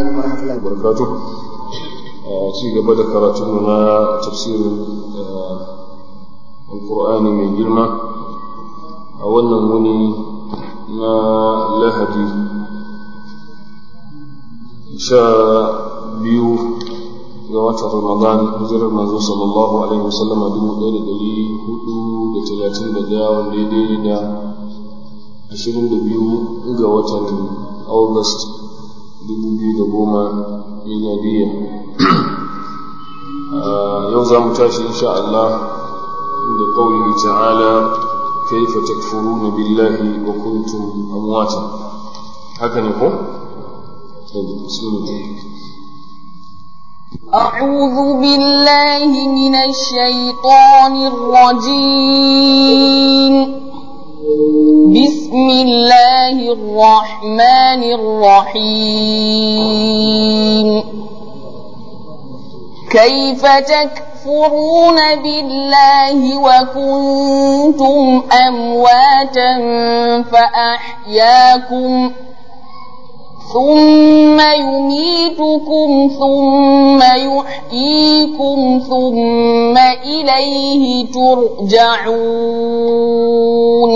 alaikum warahmatullahi wabarakatuh. Ci gaba da karatunmu na tafsirin Alƙur'ani mai girma a wannan wuni na Lahadi 12 ga watan Ramadan, hijirar manzo sallallahu alaihi wasallam 1431 wanda ya daidai da 22 ga watan August 2010 miladiya. Yau za mu tashi insha Allah da qawlihi ta'ala kayfa takfuruna billahi wa kuntum amwatan. Haka ne ko? أعوذ بالله من الشيطان الرجيم. بسم الله الرحمن الرحيم. كيف تكفرون بالله وكنتم أمواتا فأحياكم ثم يميتكم ثم يحييكم ثم إليه ترجعون.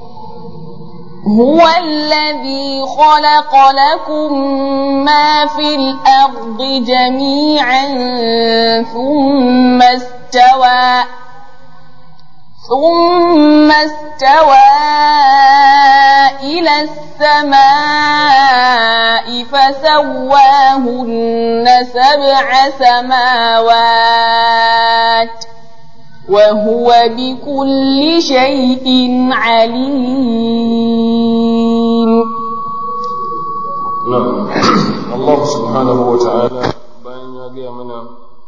هو الذي خلق لكم ما في الأرض جميعا ثم استوى إلى السماء فسواهن 7 سماوات وهو بكل شيء عليم. نعم. الله سبحانه وتعالى bayan ya gaya mana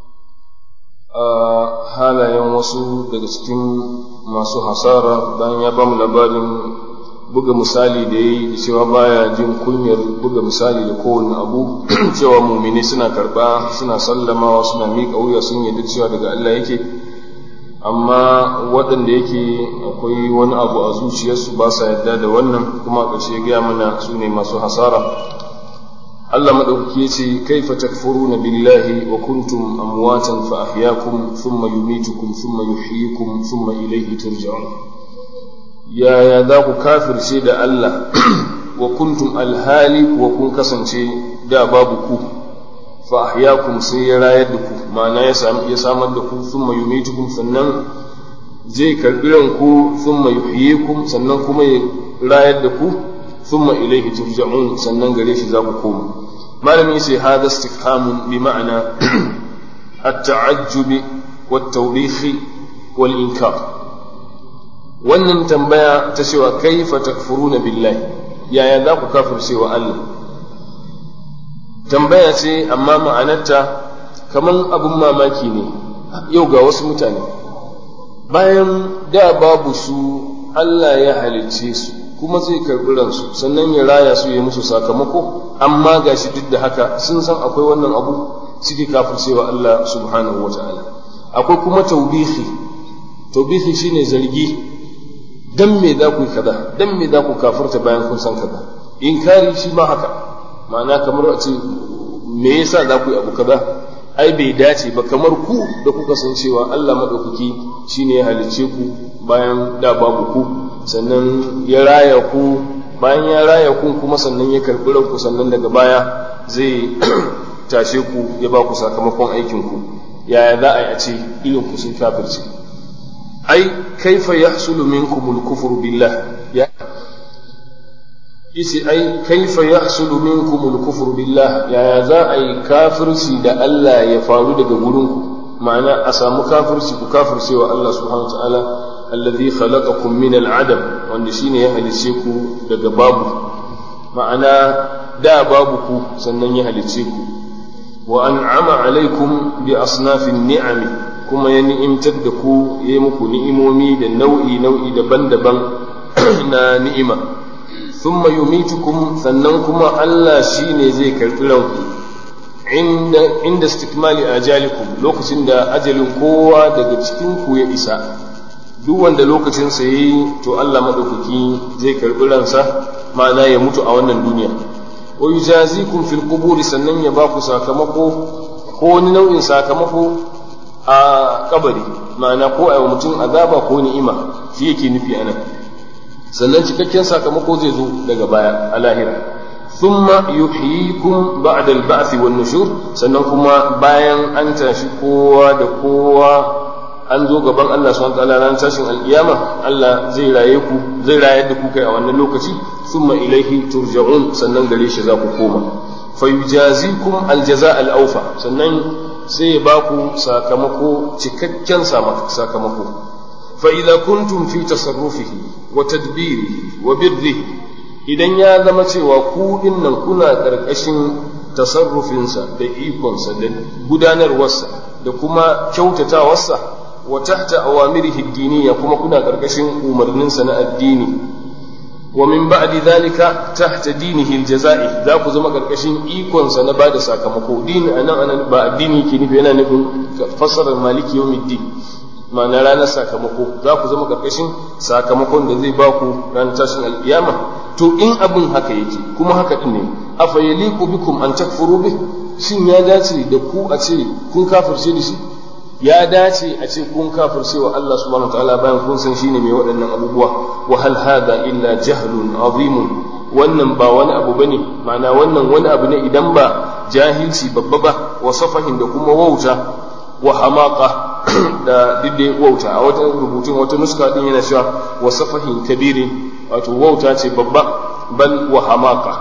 halayen wasu daga cikin masu hasara, bayan ya ba mu labarin buga misali da yi da cewa baya jin kunyar buga misali da kowane abu cewa mumini suna karba, suna sallamawa, suna miƙa wuya, sun yadda cewa daga Allah yake, amma waɗanda yake akwai wani abu a zuciyarsu ba sa yadda da wannan, kuma a ƙarshe gaya mana su ne masu hasara. Allah maɗaukaki ya ce kaifa takfuruna billahi wa kuntum amwatan fa ahyaakum thumma yumitukum thumma yuhyikum thumma ilayhi turja'un. Yaya za ku kafirce da Allah wa kuntum alhali wa kun kasance da babu ku, fa ahyaakum sai ya rayar da ku, ma'ana ya samar da ku, thumma yumitukum sannan zai karbi ranku, thumma yuhyikum sannan kuma ya rayar da ku, thumma ilayhi turja'un sannan gare shi za ku koma. Malami sai hada istifhamun bi ma'ana at-ta'ajjub wat-tawbikh wal-inkar. Wannan tambaya ta cewa kaifa takfuruna billahi, yaya za ku kafirce wa Allah, tambaya ce amma ma'anarta kaman abun mamaki ne. Yau ga wasu mutane bayan da babu su Allah ya halicce su kuma zai karɓi ransu sannan ya raya su ya musu sakamako, amma gashi duk da haka sun san akwai wannan abu suke kafircewa Allah subhanahu wata'ala. Akwai kuma taubihi shine zargi, dan me za ku yi kaza, dan me za ku kafirta bayan kun san kaza. Inkari shi ma haka, ma'ana kamar a ce me yasa za ku yi abu kaza, ai bai dace ba, kamar ku da kuka san cewa Allah madaukaki shine ya halicce ku bayan da babu ku, sannan ya raya ku, bayan ya raya ku kuma sannan ya karɓi ranku, sannan daga baya zai tashe ku ya ba ku sakamakon aikin ku. Yaya za a yi a ce irin ku sun kafirce? Ai kaifa yahsulu minkumul kufru billah, ai kaifa yahsulu minkumul kufru billah, yaya za a yi kafirci da Allah ya faru daga gurinku, ma'ana a samu kafirci ku kafirce wa Allah subhanahu wa ta'ala alladhi khalaqakum min al'adam, wanda shine ya halice ku daga babu, ma'ana da babu ku sannan ya halice ku. Wa an'ama alaikum bi asnafin ni'ami, kuma ya ni'imtar da ku, ya yi muku ni'imomi da nau'i daban-daban na ni'ima. Thumma yumitukum, sannan kuma Allah shine zai karɓi ranku inda istikmali ajalikum, lokacin da ajalin kowa daga cikin ku ya isa. Duk wanda lokacin sa yayi to Allah madaukaki zai karɓi ransa, ma'ana ya mutu a wannan duniya. wa yujazikum fil quburi sannan ya ba ku sakamako ko wani nau'in sakamako a kabari, ma'ana ko a mutum azaba ko ni'ima shi yake nufi anan. Sannan cikakken sakamako zai zo daga baya a lahira. Thumma yuhyikum ba'da al-ba'th wan nushur, sannan kuma bayan an tashi kowa da kowa an zo gaban Allah subhanahu wa ta'ala ran tashin alkiyama, Allah zai rayar da ku kai a wannan lokaci. Thumma ilaihi turja'un, sannan gare shi za ku koma. Fayujazikum al-jaza' al-awfa, sannan sai ya ba ku sakamako cikakken sakamako. فإذا كنتم في تصرفه وتدبيره وبره idan ya zama cewa ku dinnan kuna ƙarƙashin tasarrufinsa da ikonsa da gudanarwarsa da kuma kyautatawarsa wa tahta awamirihi diniya kuma kuna ƙarƙashin umarninsa na addini wa min ba'di dhalika tahta dinihi aljaza'i za ku zama ƙarƙashin ikonsa na bada sakamako. Dini anan ba addini ke nufi, yana nufin fassarar maliki yawmiddin, ma'ana ranar sakamako. Za ku zama ƙarƙashin sakamakon da zai ba ku ranar tashin alƙiyama. To in abin haka yake kuma haka ɗin ne, afa yaliqu bikum an takfuru bih, shin ya dace da ku a ce kun kafirce da shi? Ya dace a ce kun kafirce wa Allah subhanahu wa ta'ala bayan kun san shine mai waɗannan abubuwa? Wa hal hadha illa jahlun azimun, wannan ba wani abu bane, ma'ana wannan wani abu ne idan ba jahilci babba ba, wa safahin da kuma wauta, wa hamaqa da didde wauta. A wata rubutun wata nuska din yana cewa wa safahin kabirin, wato wauta ce babba, bal wa hamaqa.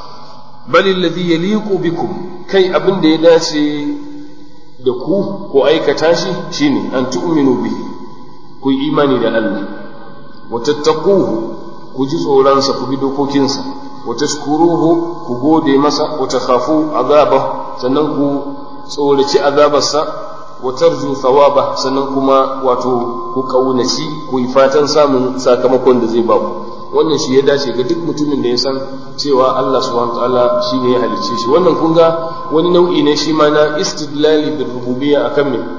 Bal alladhi yaliqu bikum, kai abin da ya dace da ku ko aikata shi shine an tu'minu bihi, ku yi imani da Allah, wa tattaquhu, ku ji tsoronsa ku bi dokokinsa, wa tashkuruhu, ku gode masa, wa takhafu azabahu, sannan ku tsoraci azabarsa, wa tarju thawaba, sannan kuma wato ku kaunaci ku yi fatan samun sakamakon da zai ba ku. Wannan shi ya dace ga duk mutumin da ya san cewa Allah subhanahu wataala shine ya halicce shi. Wannan kun ga wani nau'i ne shi ma na istidlali bil rububiyya akan me,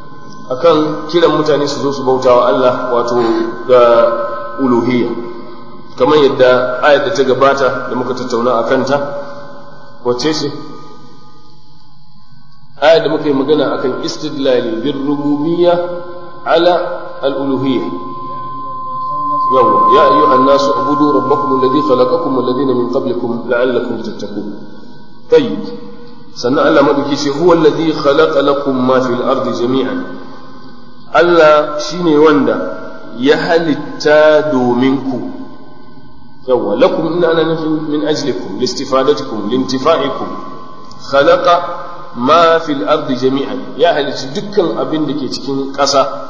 akan kiran mutane su zo su bautawa Allah wato da uluhiyya, kamar yadda ayat da ta gabata da muka tattauna akan ta, wacce ce ayat da muka yi magana akan istidlali bil rububiyya ala al uluhiyya. يا أيها الناس اعبدوا ربكم الذي خلقكم والذين من قبلكم لعلكم تتقون. طيب سنة الله مدكي هو الذي خلق لكم ما في الأرض جميعا. الله شيني وندا يهل التادو منكم. لكم إن أنا من أجلكم لاستفادتكم لانتفاعكم. خلق ما في الأرض جميعا يهل دكا أبن دكي تكين قصة.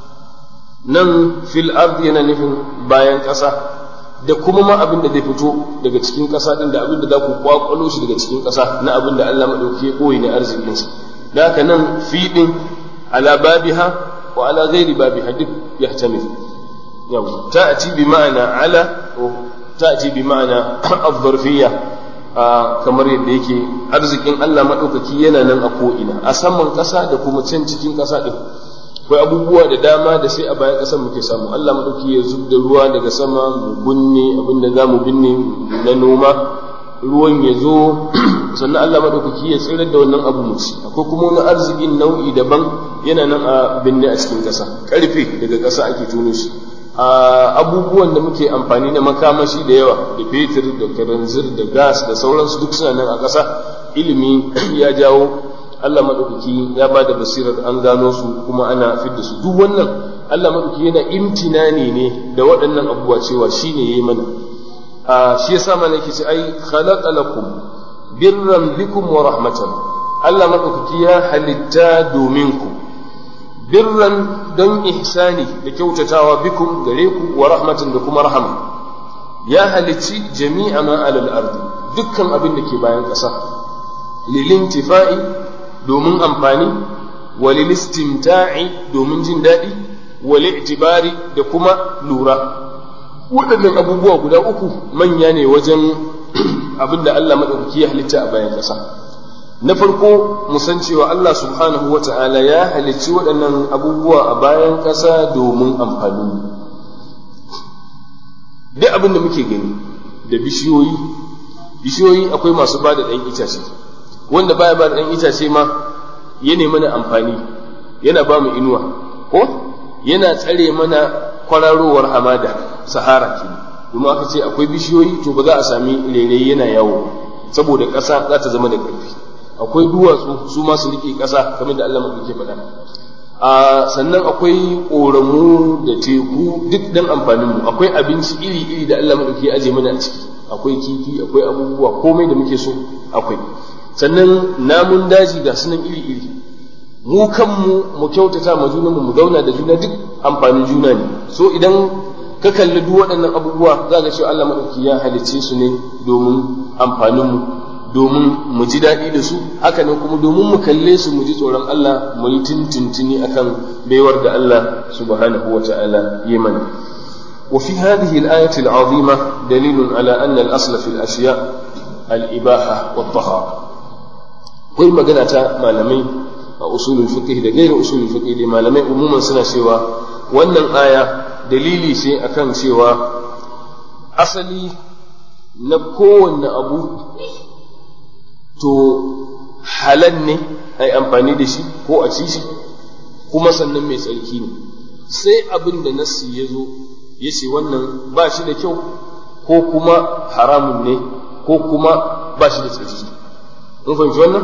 Nan fil ardi yana nufin bayan ƙasa da kuma ma abin da zai fito daga cikin ƙasa din da abin da za ku kwakwalo shi daga cikin ƙasa na abin da Allah madauki ya koyi na arzikinsa. Da haka nan fi din ala babiha wa ala ghairi babiha duk yahtamil. Yau ta'ati bi ma'ana ala wa ta'ati bi ma'ana az-zarfiyya, kamar yadda yake arzikin Allah madaukaki yana nan a ko ina, a saman ƙasa da kuma can cikin ƙasa din. Akwai abubuwa da dama da sai a bayan ƙasar muke samu. Allah maɗauki ya zub da ruwa daga sama mu binne abin da za mu binne na noma, ruwan ya zo sannan Allah maɗaukaki ya tsirar da wannan abu mu ci. Akwai kuma wani arzikin nau'i daban yana nan a binne a cikin ƙasa, ƙarfe daga ƙasa ake tono shi. Abubuwan da muke amfani na makamashi da yawa, da fetur da karanzir da gas da sauransu duk suna nan a ƙasa. Ilimi ya jawo Allah maɗaukaki ya ba da basirar an gano su kuma ana fidda su. Duk wannan Allah maɗaukaki yana imtinani ne da waɗannan abubuwa cewa shi ne ya yi mana. Shi ya sa mana yake ce ai khalaqa lakum birran bikum wa rahmatan. Allah maɗaukaki ya halitta domin ku birran don ihsani da kyautatawa bikum gare ku wa rahmatan da kuma rahama. Ya halicci jami'a ma alal ardi, dukkan abin da ke bayan ƙasa, lilintifa'i domin amfani, walil istimta'i domin jin daɗi, wal i'tibari da kuma lura. Waɗannan abubuwa guda uku manya ne wajen abin da Allah maɗaukaki ya halitta a bayan ƙasa. Na farko mu san cewa Allah subhanahu wa ta'ala ya halicci waɗannan abubuwa a bayan ƙasa domin amfani. Duk abin da muke gani da bishiyoyi bishiyoyi akwai masu bada ɗan itace, wanda baya bada ɗan itace ma yana mana amfani, yana ba mu inuwa ko yana tsare mana kwararowar hamada sahara ke. Kuma aka ce akwai bishiyoyi to ba za a sami rairayi yana yawo saboda ƙasa za ta zama da ƙarfi. Akwai duwatsu su ma su riƙe ƙasa kamar da Allah maɗauke faɗa. Sannan akwai ƙoramu da teku duk dan amfanin mu. Akwai abinci iri-iri da Allah maɗauke aje mana a ciki. Akwai kifi, akwai abubuwa komai da muke so akwai. Sannan namun daji ga sunan iri-iri. Mu kanmu mu kyautata ma junanmu mu zauna da juna duk amfanin juna ne. So idan ka kalli duk waɗannan abubuwa za ka cewa Allah maɗauki ya halicce su ne domin amfaninmu, domin mu ji daɗi da su, haka ne kuma domin mu kalle su mu ji tsoron Allah, mu yi tuntuntuni akan baiwar da Allah subhanahu wa ta'ala ya mana. Wa fi hadhihi al-ayati al-azima dalilun ala anna al-asla fi al-ashya' al-ibaha wat-tahara. Akwai magana ta malamai a usulul fiqh da gairin usulul fiqh da malamai umuman suna cewa wannan aya dalili ce akan cewa asali na kowanne abu to halal ne ai amfani da shi ko a ci shi, kuma sannan mai tsarki ne. Sai abin da nassi ya zo ya ce wannan ba shi da kyau ko kuma haramun ne ko kuma ba shi da tsarki. Mun fahimci wannan?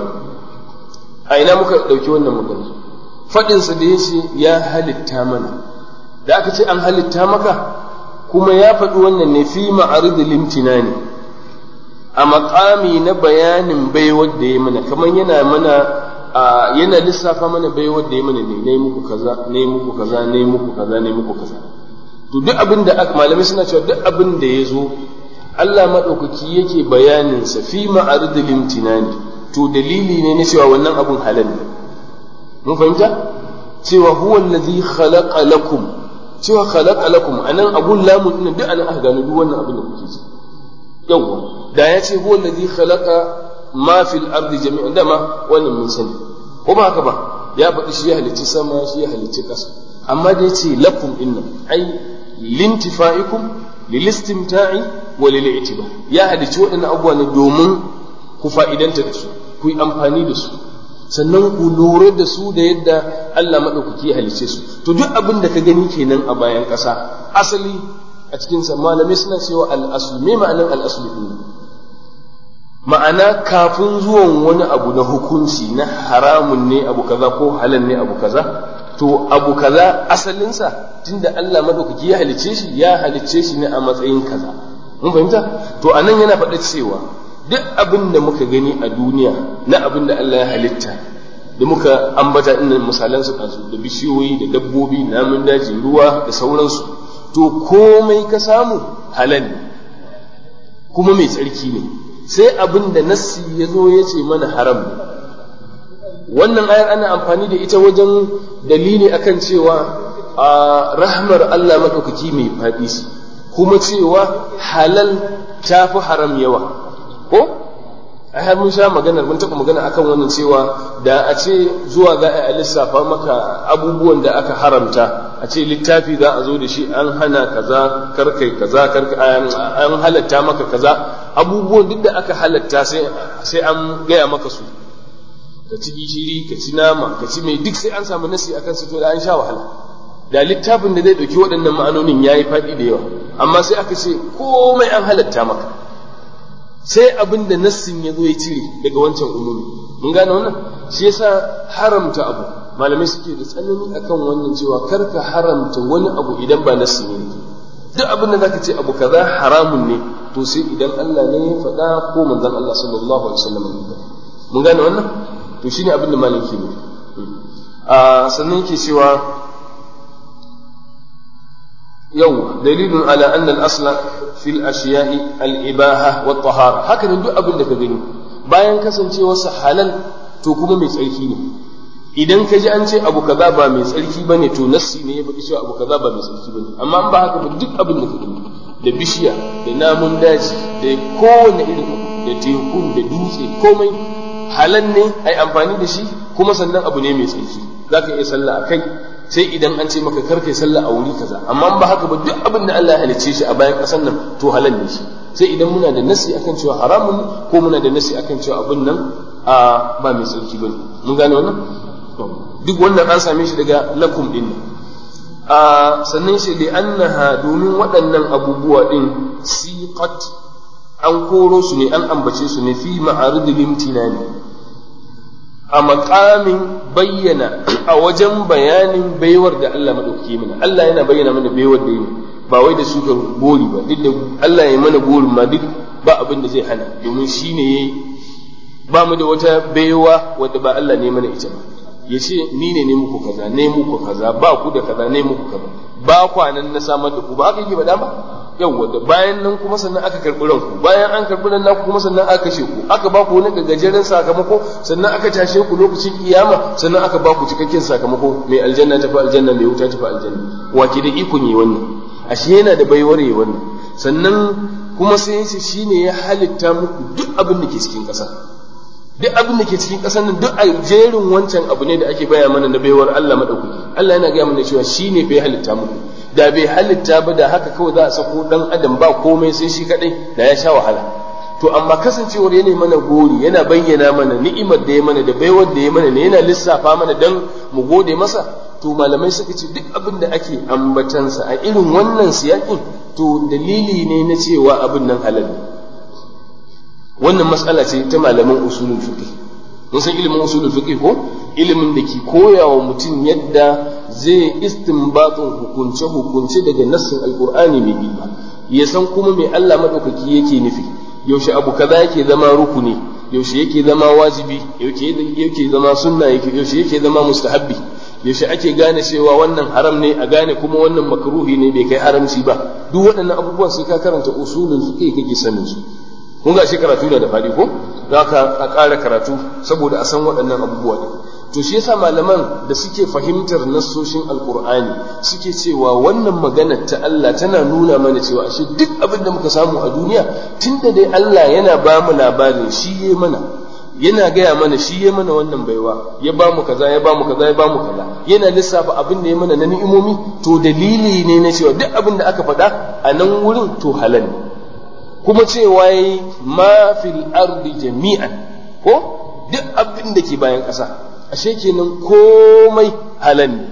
A ina muka ɗauki wannan magana? Faɗinsa da ya ce ya halitta mana, da aka ce an halitta maka kuma ya faɗi wannan ne fi ma'aridul imtinani, a maƙami na bayanin baiwar da ya mana, kamar yana lissafa mana baiwar da ya mana ne, nayi muku kaza, nayi muku kaza, nayi muku kaza, nayi muku kaza. To duk abin da malamai suna cewa duk abin da ya zo Allah maɗaukaki yake bayanin sa fi ma'aridul imtinani, to dalili ne na cewa wannan abun halal ne. Mun fahimta cewa huwa allazi khalaqa lakum, cewa khalaqa lakum anan abun lamun din duk anan aka gano duk wannan abin da kuke ji. Yawwa da ya ce huwa allazi khalaqa ma fil ardi jami'an, dama wannan mun sani ko ba haka ba, ya faɗi shi ya halicci sama, shi ya halicci ƙasa, amma da ya ce lakum innan ai lintifa'ikum lilistimta'i wa lil'itibar, ya halicci waɗannan abubuwa ne domin ku fa'idanta da su, ku yi amfani da su, sannan ku lura da su da yadda Allah maɗaukaki ya halice su. To duk abin da ka gani kenan a bayan ƙasa asali a cikin sa malamai suna cewa al-asl, me ma'anar al-asl din? Ma'ana kafin zuwan wani abu na hukunci na haramun ne abu kaza ko halal ne abu kaza, to abu kaza asalinsa tunda Allah maɗaukaki ya halice shi ne a matsayin kaza. Mun fahimta? To anan yana faɗa cewa duk abin da muka gani a duniya na abin da Allah ya halitta da muka ambata inda misalan su kansu da bishiyoyi da dabbobi da namun daji, ruwa da sauransu, to komai ka samu halal ne kuma mai tsarki ne, sai abin da nassi ya zo ya ce mana haram ne. Wannan ayar ana amfani da ita wajen dalili akan cewa a rahmar Allah maɗaukaki mai faɗi shi, kuma cewa halal ta fi haram yawa. Ko ai har mun sha maganar, mun taɓa magana akan wannan cewa da a ce zuwa za a lissafa maka abubuwan da aka haramta, a ce littafi za a zo da shi an hana kaza karkai kaza an halatta maka kaza, abubuwan duk da aka halatta sai an gaya maka su, ka ci gishiri, ka ci nama, ka ci mai, duk sai an samu nasi akan su, to da an sha wahala. Da littafin da zai ɗauki waɗannan ma'anonin ya yi faɗi da yawa, amma sai aka ce komai an halatta maka, sai abin da nassin ya zo ya cire daga wancan umumi. Mun gane wannan? Shi yasa haramta abu malamai suke da tsanani akan wannan cewa karka haramta wani abu idan ba nassi ne. Duk abin da zaka ce abu kaza haramun ne, to sai idan Allah ne ya faɗa ko manzon Allah sallallahu alaihi wasallam ya faɗa. Mun gane wannan? To shine abin da malami ke nufi. Sannan yake cewa yau dalilun ala anna al-asla fil ashiya'i al-ibaha wa tahara, haka ne duk abin da ka gani bayan kasancewa sa halal to kuma mai tsarki ne. Idan ka ji an ce abu kaza ba mai tsarki bane, to nassi ne ya faɗi cewa abu kaza ba mai tsarki bane. Amma an ba haka ba, duk abin da ka gani da bishiya da namun daji da kowane irin abu da teku da dutse komai halal ne ai amfani da shi, kuma sannan abu ne mai tsarki, zaka iya sallah akai, sai idan an ce maka kar kai sallah a wuri kaza. Amma ba haka ba, duk abin da Allah ya halicce shi a bayan ƙasar nan to halal ne shi. sai idan muna da nasi akan cewa haramun ko muna da nasi akan cewa abin nan ba mai tsarki bane. Mun gane wannan? Duk wannan an same shi daga lakum din sannan shi da annaha domin waɗannan abubuwa din siqat an koro su ne an ambace su ne fi ma'aridil imtinani a maqamin bayyana a wajen bayanin baiwar da Allah madaukake mana. Allah yana bayyana mana baiwar da yi ba wai da su ga gori ba, duk da Allah ya mana gorin ma duk ba abin da zai hana, domin shine yayi ba mu da wata baiwa wadda ba Allah ne mana ita ba. Ya ce ni ne muku kaza, ne muku kaza, ba ku da kaza, ne muku kaza, ba kwanan na samar da ku, ba aka yi ba dama yawwa da bayan nan kuma sannan aka karɓi ranku, bayan an karɓi ran naku kuma sannan aka kashe ku, aka ba ku wani gajeren sakamako, sannan aka tashe ku lokacin kiyama, sannan aka ba ku cikakken sakamako, mai aljanna tafi aljanna, mai wuta tafi aljanna. Wa ke da ikon yi wannan? Ashe yana da baiwar yi wannan. Sannan kuma sai ya ce shine ya halitta muku duk abin da ke cikin ƙasa. Duk abin da ke cikin ƙasar nan duk a jerin wancan abu ne da ake baya mana na baiwar Allah madaukaki. Allah yana gaya mana cewa shine bai halitta muku. Da bai halitta ba da haka kawai za a sako dan adam ba komai sai shi kadai da ya sha wahala. To amma kasancewar yana mana gori, yana bayyana mana ni'imar da ya mana da baiwar da ya mana ne, yana lissafa mana dan mu gode masa. To malamai suka ce duk abin da ake ambatansa a irin wannan siyakin to dalili ne na cewa abin nan halal ne. Wannan matsala ce ta malaman usulul fiqh. Mun san ilimin usulul fiqh ko? Ilimin da ke koyawa mutum yadda zai istinbatun hukunce daga nassin alqur'ani mai girma, ya san kuma me Allah madaukaki yake nufi, yaushe abu kaza yake zama rukuni, yaushe yake zama wajibi, yaushe yake zama sunna, yaushe yake zama mustahabbi, yaushe ake gane cewa wannan haram ne, a gane kuma wannan makruhi ne bai kai haramci ba. Duk waɗannan abubuwan sai ka karanta usulul fiqh kake sanin su. Kun ga shi karatu da faɗi ko? Za ka a ƙara karatu saboda a san waɗannan abubuwa ne. To shi yasa malaman da suke fahimtar nassoshin alkur'ani suke cewa wannan magana ta Allah tana nuna mana cewa ashe duk abin da muka samu a duniya, tunda dai Allah yana ba mu labarin shi ya mana, yana gaya mana shi ya mana wannan baiwa, ya ba mu kaza, ya ba mu kaza, ya ba mu kaza, yana lissafa abin da ya mana na ni'imomi, to dalili ne na cewa duk abin da aka faɗa a nan wurin to halal ne. Kuma cewa yi ma fil ardi jami'an, ko duk abin da ke bayan ƙasa, ashe kenan komai halal ne.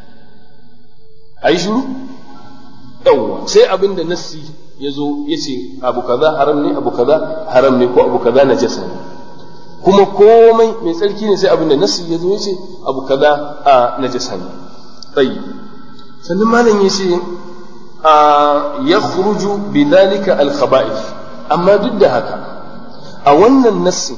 Ayi shiru? Yawwa, sai abin da nassi ya zo ya ce abu kaza haram ne, abu kaza haram ne, ko abu kaza najasa ne. Kuma komai mai tsarki ne sai abin da nassi ya zo ya ce abu kaza najasa ne. Tsayi. Sannan malam ya ce yakhruju bidhalika al-khaba'ith, amma duk da haka a wannan nassin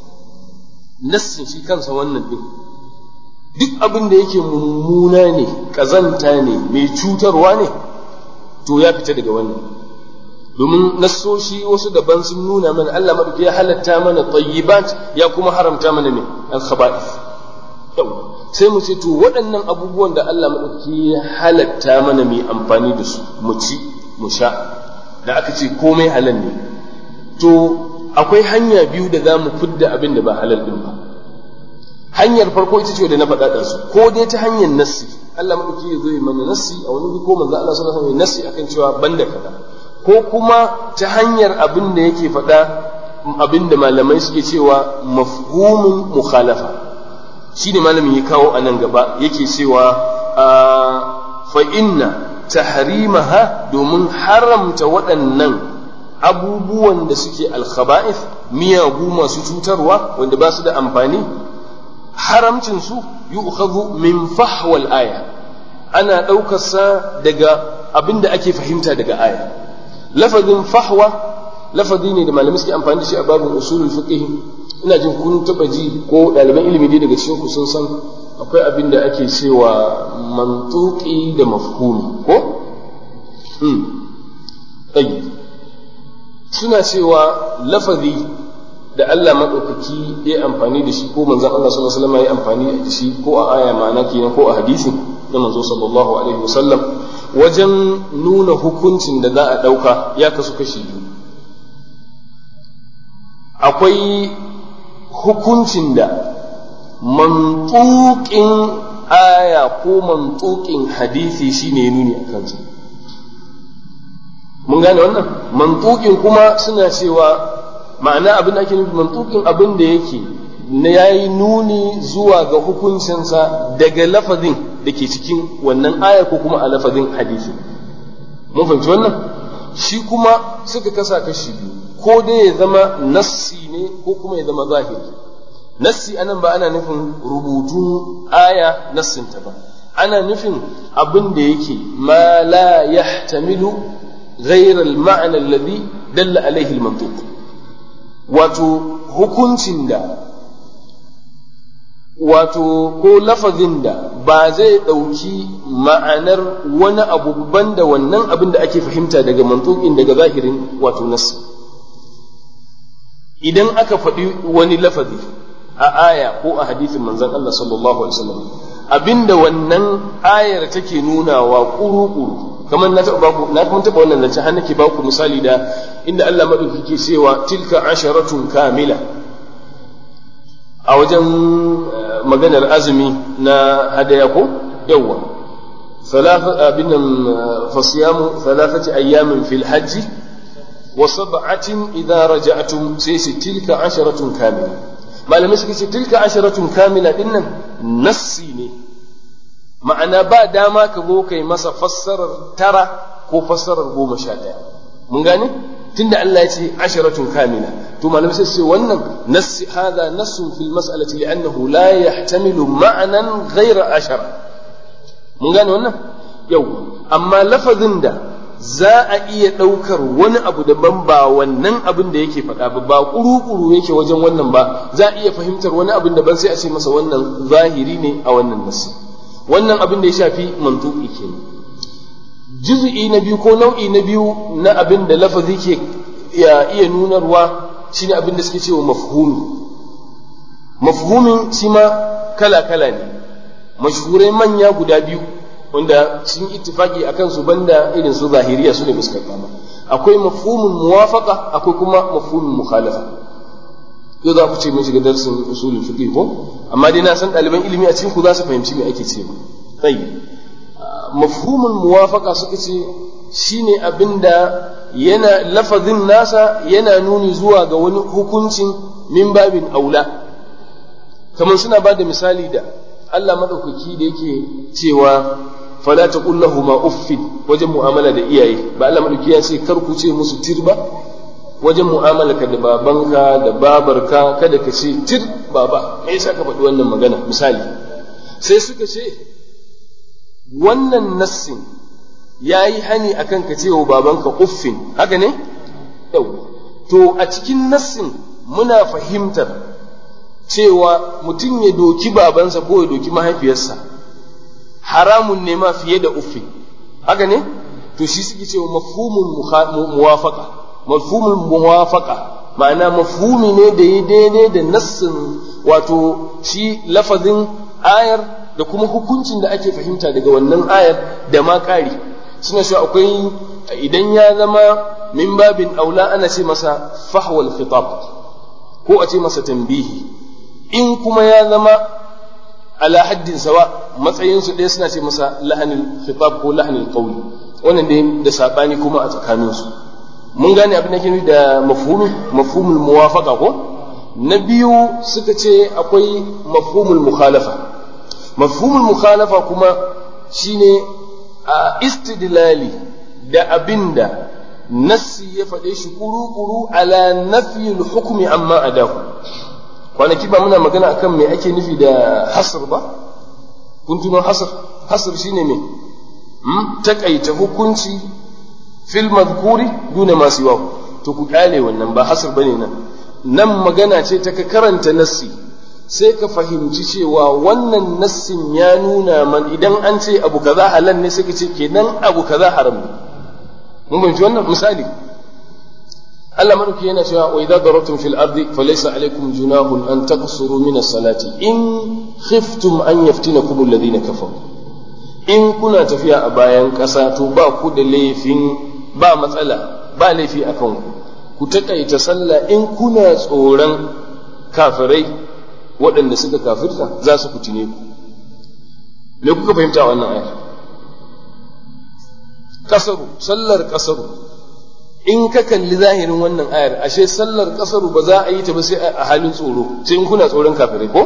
shi kansa wannan din, duk abin da yake mummuna ne, kazanta ne, mai cutarwa ne, to ya fita daga wannan. Domin nassoshi wasu daban sun nuna mana Allah madauki ya halatta mana tayyibat, ya kuma haramta mana ne al-khaba'ith. Sai mu ce to waɗannan abubuwan da Allah maɗauki ya halatta mana mai amfani da su, mu ci mu sha, da aka ce komai halal ne, to akwai hanya biyu da za mu fidda abin da ba halal ɗin ba. Hanyar farko ita ce da na faɗa ɗansu, ko dai ta hanyar nassi, Allah maɗauki ya zo yi mana nassi a wani ko manzo Allah sallallahu alaihi wasallam nassi akan cewa banda kaza, ko kuma ta hanyar abin da yake faɗa, abin da malamai suke cewa mafhumin mukhalafa. Shi ne malamin ya kawo a nan gaba yake cewa fa inna tahrimaha, domin haramta waɗannan abubuwan da suke alkhaba'ith, miyagu masu cutarwa wanda ba su da amfani, haramcin su yu'khadhu min fahwal aya, ana ɗaukarsa daga abin da ake fahimta daga aya. Lafazin fahwa lafazi ne da malamai suke amfani da shi a babin usulul fiqh. Ina jin kun taɓa ji ko ɗaliban ilimi dai daga cikin ku sun san akwai abin da ake cewa mantuki da mafhumi ko? Suna cewa lafazi da Allah maɗaukaki ya amfani da shi ko manzon Allah sallallahu alaihi wasallam ya amfani da shi ko a aya ma'ana kenan ko a hadisi na manzo sallallahu alaihi wasallam, wajen nuna hukuncin da za a ɗauka ya kasu kashi biyu. Akwai hukuncin da mantuƙin aya ko mantuƙin hadisi shine nuni a kansa. mun gane wannan. Mantukin kuma suna cewa ma'ana abin da ake nufi mantukin abin da yake yayi nuni zuwa ga hukuncinsa daga lafazin da ke cikin wannan aya ko kuma a lafazin hadisi. Mun fahimci wannan. Shi kuma suka kasa kashi biyu, ko dai ya zama nassi ne ko kuma ya zama zahiri. Nassi anan ba ana nufin rubutun aya nassinta ba, ana nufin abin da yake ma la yahtamilu ghayra al-ma'na alladhi dalla alayhi al-mantuq, wato hukuncin da wato ko lafazin da ba zai ɗauki ma'anar wani abu banda wannan abin da ake fahimta daga mantuqin daga zahirin wato nassi. Idan aka faɗi wani lafazi a aya ko a hadisin manzon Allah sallallahu alaihi wasallam, abinda wannan ayar take nunawa kuru-kuru, kamar na taɓa wannan zance har nake baku misali da inda Allah madauki ke cewa tilka asharatun kamila a wajen maganar azumi na hadaya ko yawa fasiyamu thalathati ayyamin fil hajji wa sab'atin idza raja'tum sai tilka asharatun kamila. Malamai suka ce tilka asharatun kamila dinnan nassi ne, ma'ana ba dama ka zo kai masa fassarar 9 ko fassarar 11. Mun gane tunda Allah ya ce asharatun kamila, to malamai sai ce wannan nassi hada nassun fil mas'alati li'annahu la yahtamilu ma'nan ghayra ashara. Mun gane wannan yau, amma lafazin da za a iya ɗaukar wani abu daban ba wannan abin da yake faɗa ba ƙuru-ƙuru yake wajen wannan ba, za a iya fahimtar wani abin daban sai a ce masa wannan zahiri ne a wannan nasi. Wannan abin da ya shafi mantuƙi kenan. Juz'i na biyu ko nau'i na biyu na abin da lafazi ke iya nunarwa shine abin da suke cewa mafhumi. Mafhumin shi ma kala-kala ne, mashhurai manya guda biyu wanda sun ittifaki akan su banda irin su zahiriya su ne fuskanta ba. Akwai mafhumul muwafaqa, akwai kuma mafhumul mukhalafa. Yau za ku ce mun shiga darsin usulul fiqh ko, amma dai na san ɗaliban ilimi a cikin ku za su fahimci me ake cewa. Tayyib, mafhumul muwafaqa suka ce shine abinda yana lafazin nasa yana nuni zuwa ga wani hukuncin min babin aula. Kamar suna ba da misali da Allah madaukaki da yake cewa fala taqul lahumu uffin wajen mu'amala da iyaye, ba Allah madauki ya ce kar ku ce musu tir ba wajen mu'amala ka da babanka da babarka, kada ka ce tir baba, me yasa ka faɗi wannan magana misali. Sai suka ce wannan nassin yayi hani akan ka ce wa babanka uffin, haka ne yau. To a cikin nassin muna fahimtar cewa mutum ya doki babansa ko ya doki mahaifiyarsa haramun ne ma fiye da uffi, haka ne? To shi suke cewa mafhumul muwafaqa. Mafhumul muwafaqa ma'ana mafhumi ne da yi daidai da nassin wato shi lafazin ayar da kuma hukuncin da ake fahimta daga wannan ayar da ma ƙari. Suna cewa akwai idan ya zama min babin aula ana ce masa fahwal khitab ko a ce masa tambihi, in kuma ya zama ala haddin sawa matsayinsu ɗaya suna ce masa lahanin khitab ko lahanin qawli. Wannan dai da sabani kuma a tsakaninsu. Mun gane abin da ke nufi da mafhumul muwafaqa ko. Na biyu suka ce akwai mafhumul mukhalafa. Mafhumul mukhalafa kuma shine a istidlali da abinda nassi ya faɗe shi kuru-kuru ala nafyil hukmi amma adahu. Kwanaki ba muna magana akan me ake nufi da hasr ba? Kun tuno hasr? Hasr shine me? Takaita hukunci fil madhkuri duna ma siwahu. To ku kale wannan ba hasr bane nan. Nan magana ce ta ka karanta nassi sai ka fahimci cewa wannan nassin ya nuna man idan an ce abu kaza halal ne sai ka ce kenan abu kaza haram ne. Mun fahimci wannan misali. Allah madauki yana cewa wa idza darabtum fil ardi falaysa alaykum junahun an taqsuru min as-salati in khiftum an yaftinakum alladhina kafaru. In kuna tafiya a bayan ƙasa to ba ku da laifin, ba matsala, ba laifi akan ku takaita sallah in kuna tsoron kafirai waɗanda suka kafirta za su fitine ku. Me kuka fahimta wannan ayar? Kasaru, sallar kasaru in ka kalli zahirin wannan ayar ashe sallar kasaru ba za a yi ta ba sai a halin tsoro, sai in kuna tsoron kafirai ko?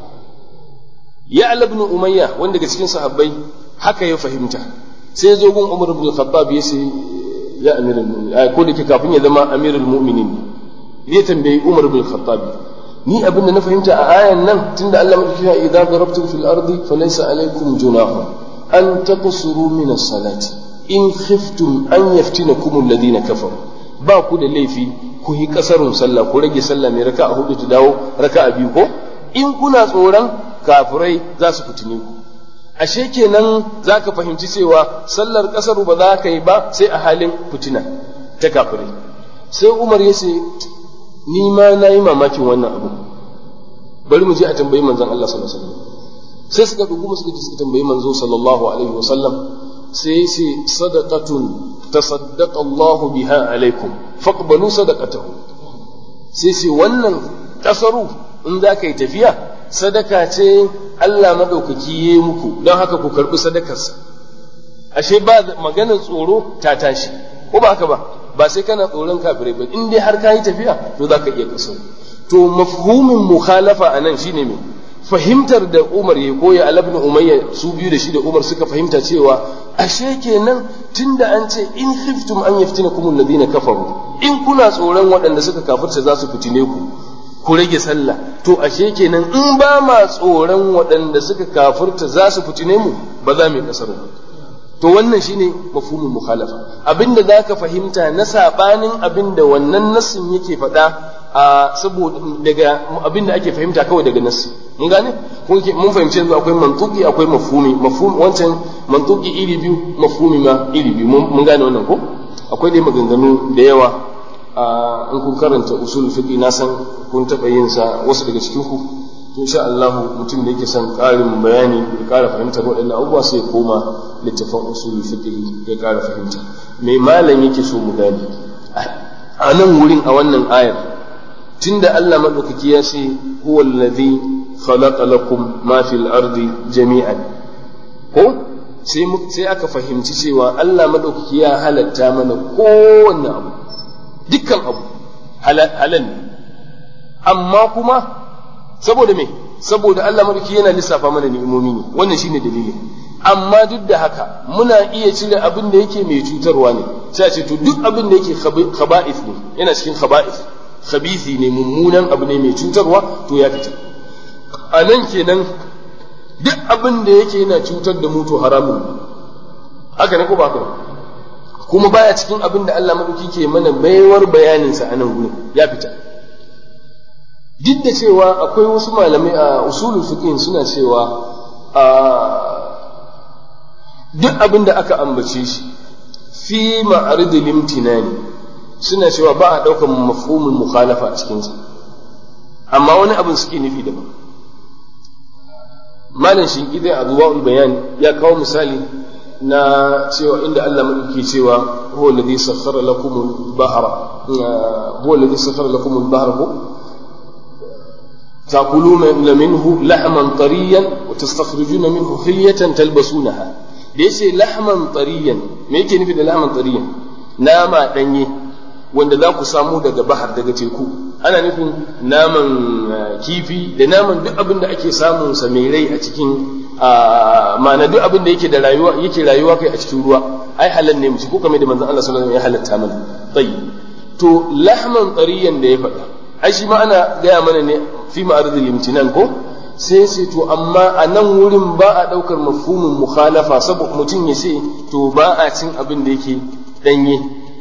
Ya'la ibn Umayya wanda daga cikin sahabbai haka ya fahimta, sai ya zo gun Umar ibn Khattab ya ce ya amirul mu'minin, ko da ke kafin ya zama amirul mu'minin ya tambayi Umar ibn Khattab, ni abin da na fahimta a ayan nan tunda Allah madauki ya idza darabtum fil ardi falaysa alaykum junahun an taqsuru min as-salati in khiftum an yaftinakum alladhina kafaru, ba ku da laifi ku yi kasarun sallah, ku rage sallah mai raka'a hudu ta dawo raka'a biyu ko, in kuna tsoron kafirai za su fitine ku. Ashe kenan za ka fahimci cewa sallar kasaru ba za ka yi ba sai a halin fitina ta kafirai. Sai Umar ya ce ni ma na yi mamakin wannan abu, bari mu je a tambayi manzon Allah sallallahu alaihi wasallam. Sai suka dugu suka je suka tambayi manzo sallallahu alaihi wasallam, sai ce sadaqatun tasaddaqa Allah biha alaikum faqbalu sadaqatahu. Sai ce wannan kasaru in za ka yi tafiya sadaka ce Allah madaukaki yayi muku, don haka ku karbi sadakarsa. Ashe ba maganar tsoro ta tashi, ko ba haka ba, ba sai kana tsoron kafirai ba, in dai har ka yi tafiya to za ka iya kasaru. To mafhumin mukhalafa anan shine me? Fahimtar da Umar ya koya Ibn Umayya su biyu da shi da Umar suka fahimta cewa ashe kenan tunda an ce in khiftum an yaftinakum alladhina kafaru, in kuna tsoron waɗanda suka kafirta za su fitine ku rage sallah, to ashe kenan in ba ma tsoron waɗanda suka kafirta za su fitine mu ba za mu yi kasar ba. To wannan shine mafhumin mukhalafa, abinda zaka fahimta na sabanin abinda wannan nassin yake faɗa saboda daga abinda ake fahimta kawai daga nassi. Mun gane? Mun fahimci yanzu akwai mantuki akwai mafhumi, wancan mantuki iri biyu, mafhumi ma iri biyu. Mun gane wannan ko? Akwai dai maganganu da yawa in kun karanta usul fiqh na san kun taɓa yin sa wasu daga cikin ku. Insha Allah mutum da yake son ƙarin bayani da ƙara fahimtar waɗannan abubuwa sai ya koma littafin usul fiqh ya ƙara fahimta. Me malam yake so mu gane a nan wurin a wannan ayar, tunda Allah madaukaki ya ce huwa allazi khalaqa lakum ma fil ardi jami'an, ko sai aka fahimci cewa Allah madaukaki ya halatta mana kowanne abu, dukkan abu halal ne, amma kuma saboda me? Saboda Allah madaukaki yana lissafa mana ni'imomi ne, wannan shine dalili. Amma duk da haka muna iya cire abin da yake mai cutarwa ne, sai a ce to duk abin da yake khaba'ith ne, yana cikin khaba'ith, khabithi ne, mummunan abu ne mai cutarwa, to ya fita. A nan kenan duk abin da yake yana cutar da mu to haramun ne, haka ne ko ba haka? Kuma baya cikin abin da Allah madauki ke mana baiwar bayaninsa a nan gurin, ya fita. Duk da cewa akwai wasu malamai a usulul fiqh suna cewa duk abin da aka ambace shi fi ma'aridil imtinani suna cewa ba a ɗaukar mafhumul mukhalafa a cikinsa, amma wani abin suke nufi daban. Malam Shinqiti a Adwa'ul Bayan ya kawo misali na cewa inda Allah madauki cewa huwa alladhi sakhkhara lakumul bahra, huwa alladhi sakhkhara lakumul bahra تأكلون منه لحما طريا وتستخرجون منه حلية تلبسونها. ليس لحما طريا، ما يمكن في لحما طريا ناما دني wanda za ku samu daga bahar, daga teku. Ana nufin naman kifi da naman duk abin da ake samun sa mai rai a cikin ma'ana duk abin da yake da rayuwa, yake rayuwa kai a cikin ruwa, ai halal ne mu ci, ko kamar da manzon Allah sallallahu alaihi wasallam ya halatta mana. Tayyib, to lahman tariyan da ya faɗa ai shi ma ana gaya mana ne fi ma'aridil imtinan ko, sai to amma a nan wurin ba a ɗaukar mafhumin mukhalafa, saboda mutum ya ce to ba a cin abin da yake ɗanye.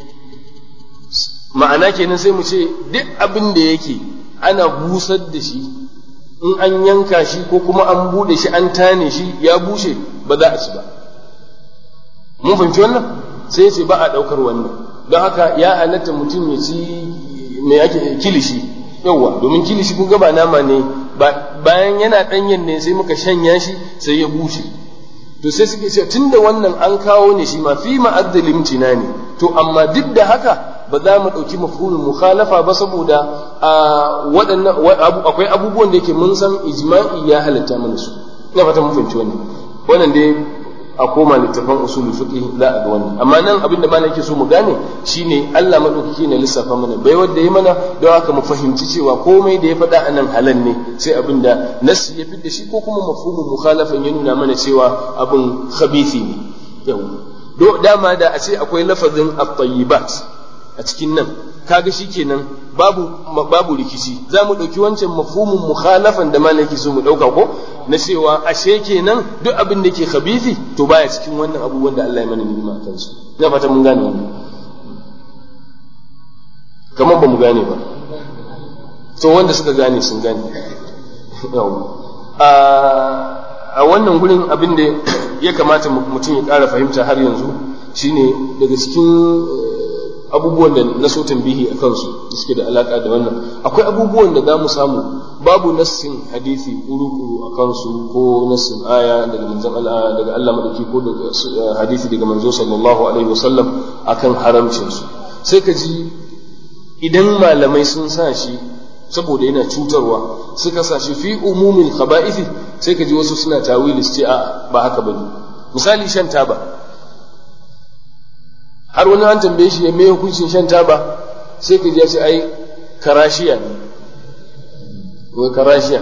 Ma'ana kenan sai mu ce duk abin da yake ana busar da shi, in an yanka shi ko kuma an buɗe shi an tane shi ya bushe, ba za a ci ba. Mun fahimci wannan? Sai ce ba a ɗaukar wannan, don haka ya halatta mutum ya ci me ake kilishi, yawwa, domin kilishi kun ga ba nama ne, bayan yana ɗanyen ne sai muka shanya shi sai ya bushe. To sai suke cewa tunda wannan an kawo ne shi ma fi ma'addal imtinani, to amma duk da haka ba za mu ɗauki mafhumin mukhalafa ba, saboda waɗannan akwai abubuwan da yake mun san ijma'i ya halatta mana su. Ina fata mun fahimci wannan dai a koma littafin usulul fiqh za a ga wannan. Amma nan abin da malam yake so mu gane shine Allah madaukaki ne lissafa mana bai wanda ya mana don haka mu fahimci cewa komai da ya faɗa anan halal ne sai abin da nassi ya fidda shi ko kuma mafhumin mukhalafan ya nuna mana cewa abin khabithi ne. Yau dama da a ce akwai lafazin at-tayyibat a cikin nan kaga shikenan babu rikici za mu ɗauki wancan mafhumin mukhalafan da malaki so mu ɗauka ko na cewa ashe kenan duk abin da ke khabithi to baya cikin wannan abubuwan da Allah ya mana ni'ima a kansu. Ina fata mun gane wannan kamar ba mu gane ba to wanda suka gane sun gane. A wannan gurin abin da ya kamata mutum ya ƙara fahimta har yanzu shine daga cikin abubuwan da na so tambihi a kansu da suke da alaka da wannan akwai abubuwan da za mu samu babu nassin hadisi kuru-kuru a kansu ko nassin aya daga manzon Allah daga Allah madauki ko daga hadisi daga manzo sallallahu alaihi wasallam akan haramcin su sai ka ji idan malamai sun sa shi saboda yana cutarwa suka sa shi fi umumil khaba'ith sai ka ji wasu suna tawili su ce a ba haka bane. Misali shan taba, har wani an tambaye shi me hukuncin shan taba sai ka ji ya ce ai karashiya ne, wai karashiya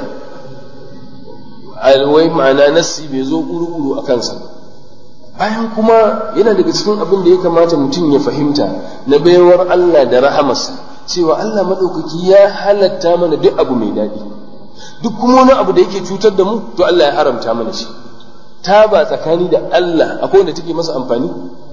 wai ma'ana nassi bai zo kuru-kuru a kansa. Bayan kuma yana daga cikin abin da ya kamata mutum ya fahimta na bayawar Allah da rahamarsa cewa Allah maɗaukaki ya halatta mana duk abu mai daɗi, duk kuma wani abu da yake cutar da mu to Allah ya haramta mana shi. Taba tsakani da Allah akwai wanda take masa amfani?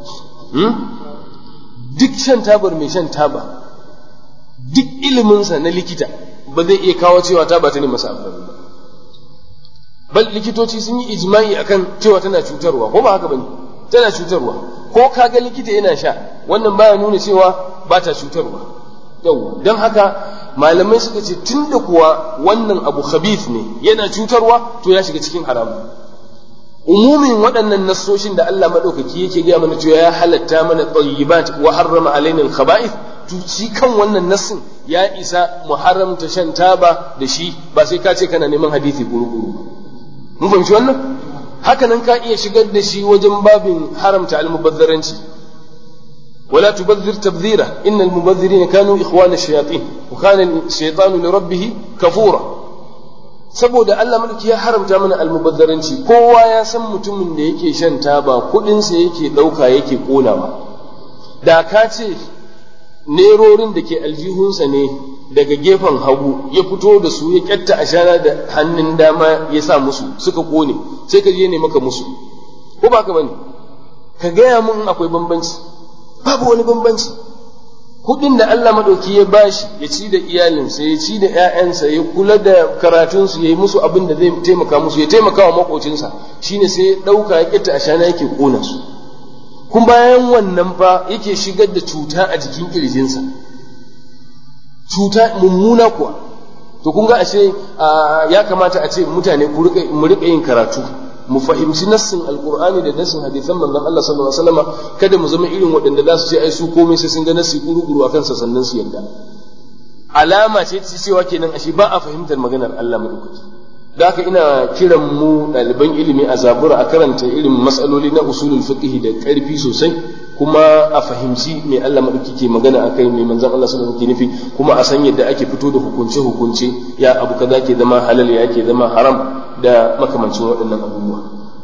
Duk shan tabar mai shan taba duk iliminsa na likita ba zai iya kawo cewa taba ta ne masa amfani ba. Bal likitoci sun yi ijma'i akan cewa tana cutarwa ko ba haka bane, tana cutarwa ko kaga likita yana sha wannan baya nuna cewa ba ta cutarwa. Yau don haka malamai suka ce tunda kuwa wannan abu khabith ne yana cutarwa to ya shiga cikin haramu. Umumin waɗannan nassoshin da Allah maɗaukaki yake gaya mana cewa ya halatta mana tayyibat wa harrama alaina al-khaba'ith to shi kan wannan nassin ya isa mu haramta shan taba da shi ba sai ka ce kana neman hadisi guru-guru ba. Mun fahimci wannan? Haka nan ka iya shigar da shi wajen babin haramta al-mubazzaranci. ولا تبذر تبذيرا إن المبذرين كانوا إخوان الشياطين وكان الشيطان لربه كفورا. saboda Allah mulki ya haramta mana almubazzaranci kowa ya san mutumin da yake shan taba kudinsa yake dauka yake konawa da ka ce nerorin da ke aljihunsa ne daga gefen hagu ya fito da su ya kyatta ashana da hannun dama ya sa musu suka kone sai ka je ne maka musu ko ba ka bane ka gaya mun akwai bambanci babu wani bambanci. Kudin da Allah madauki ya bashi ya ci da iyalinsa ya ci da ƴaƴansa ya kula da karatunsu ya yi musu abin da zai taimaka musu ya taimaka wa makocinsa shine sai ya ɗauka ya ƙita a shana yake ƙona su. Kun bayan wannan fa yake shigar da cuta a jikin ƙirjinsa, cuta mummuna kuwa. To kun ga ashe ya kamata a ce mutane mu riƙa yin karatu mu fahimci nassin alqur'ani da nassin hadisan manzon Allah sallallahu alaihi wasallam kada mu zama irin waɗanda za su ce ai su komai sai sun ga nassi guru-guru akan sa sannan su yarda. Alama ce ta cewa kenan ashe ba a fahimtar maganar Allah madaukaki. Da haka ina kiran mu ɗaliban ilimi a zabura a karanta irin matsaloli na usulul fiqh da ƙarfi sosai kuma a fahimci me Allah madaukaki ke magana akai me manzon Allah sallallahu alaihi wasallam ke nufi kuma a san yadda ake fito da hukunce ya abu kaza ke zama halal ya ke zama haram da makamancin waɗannan abubuwa.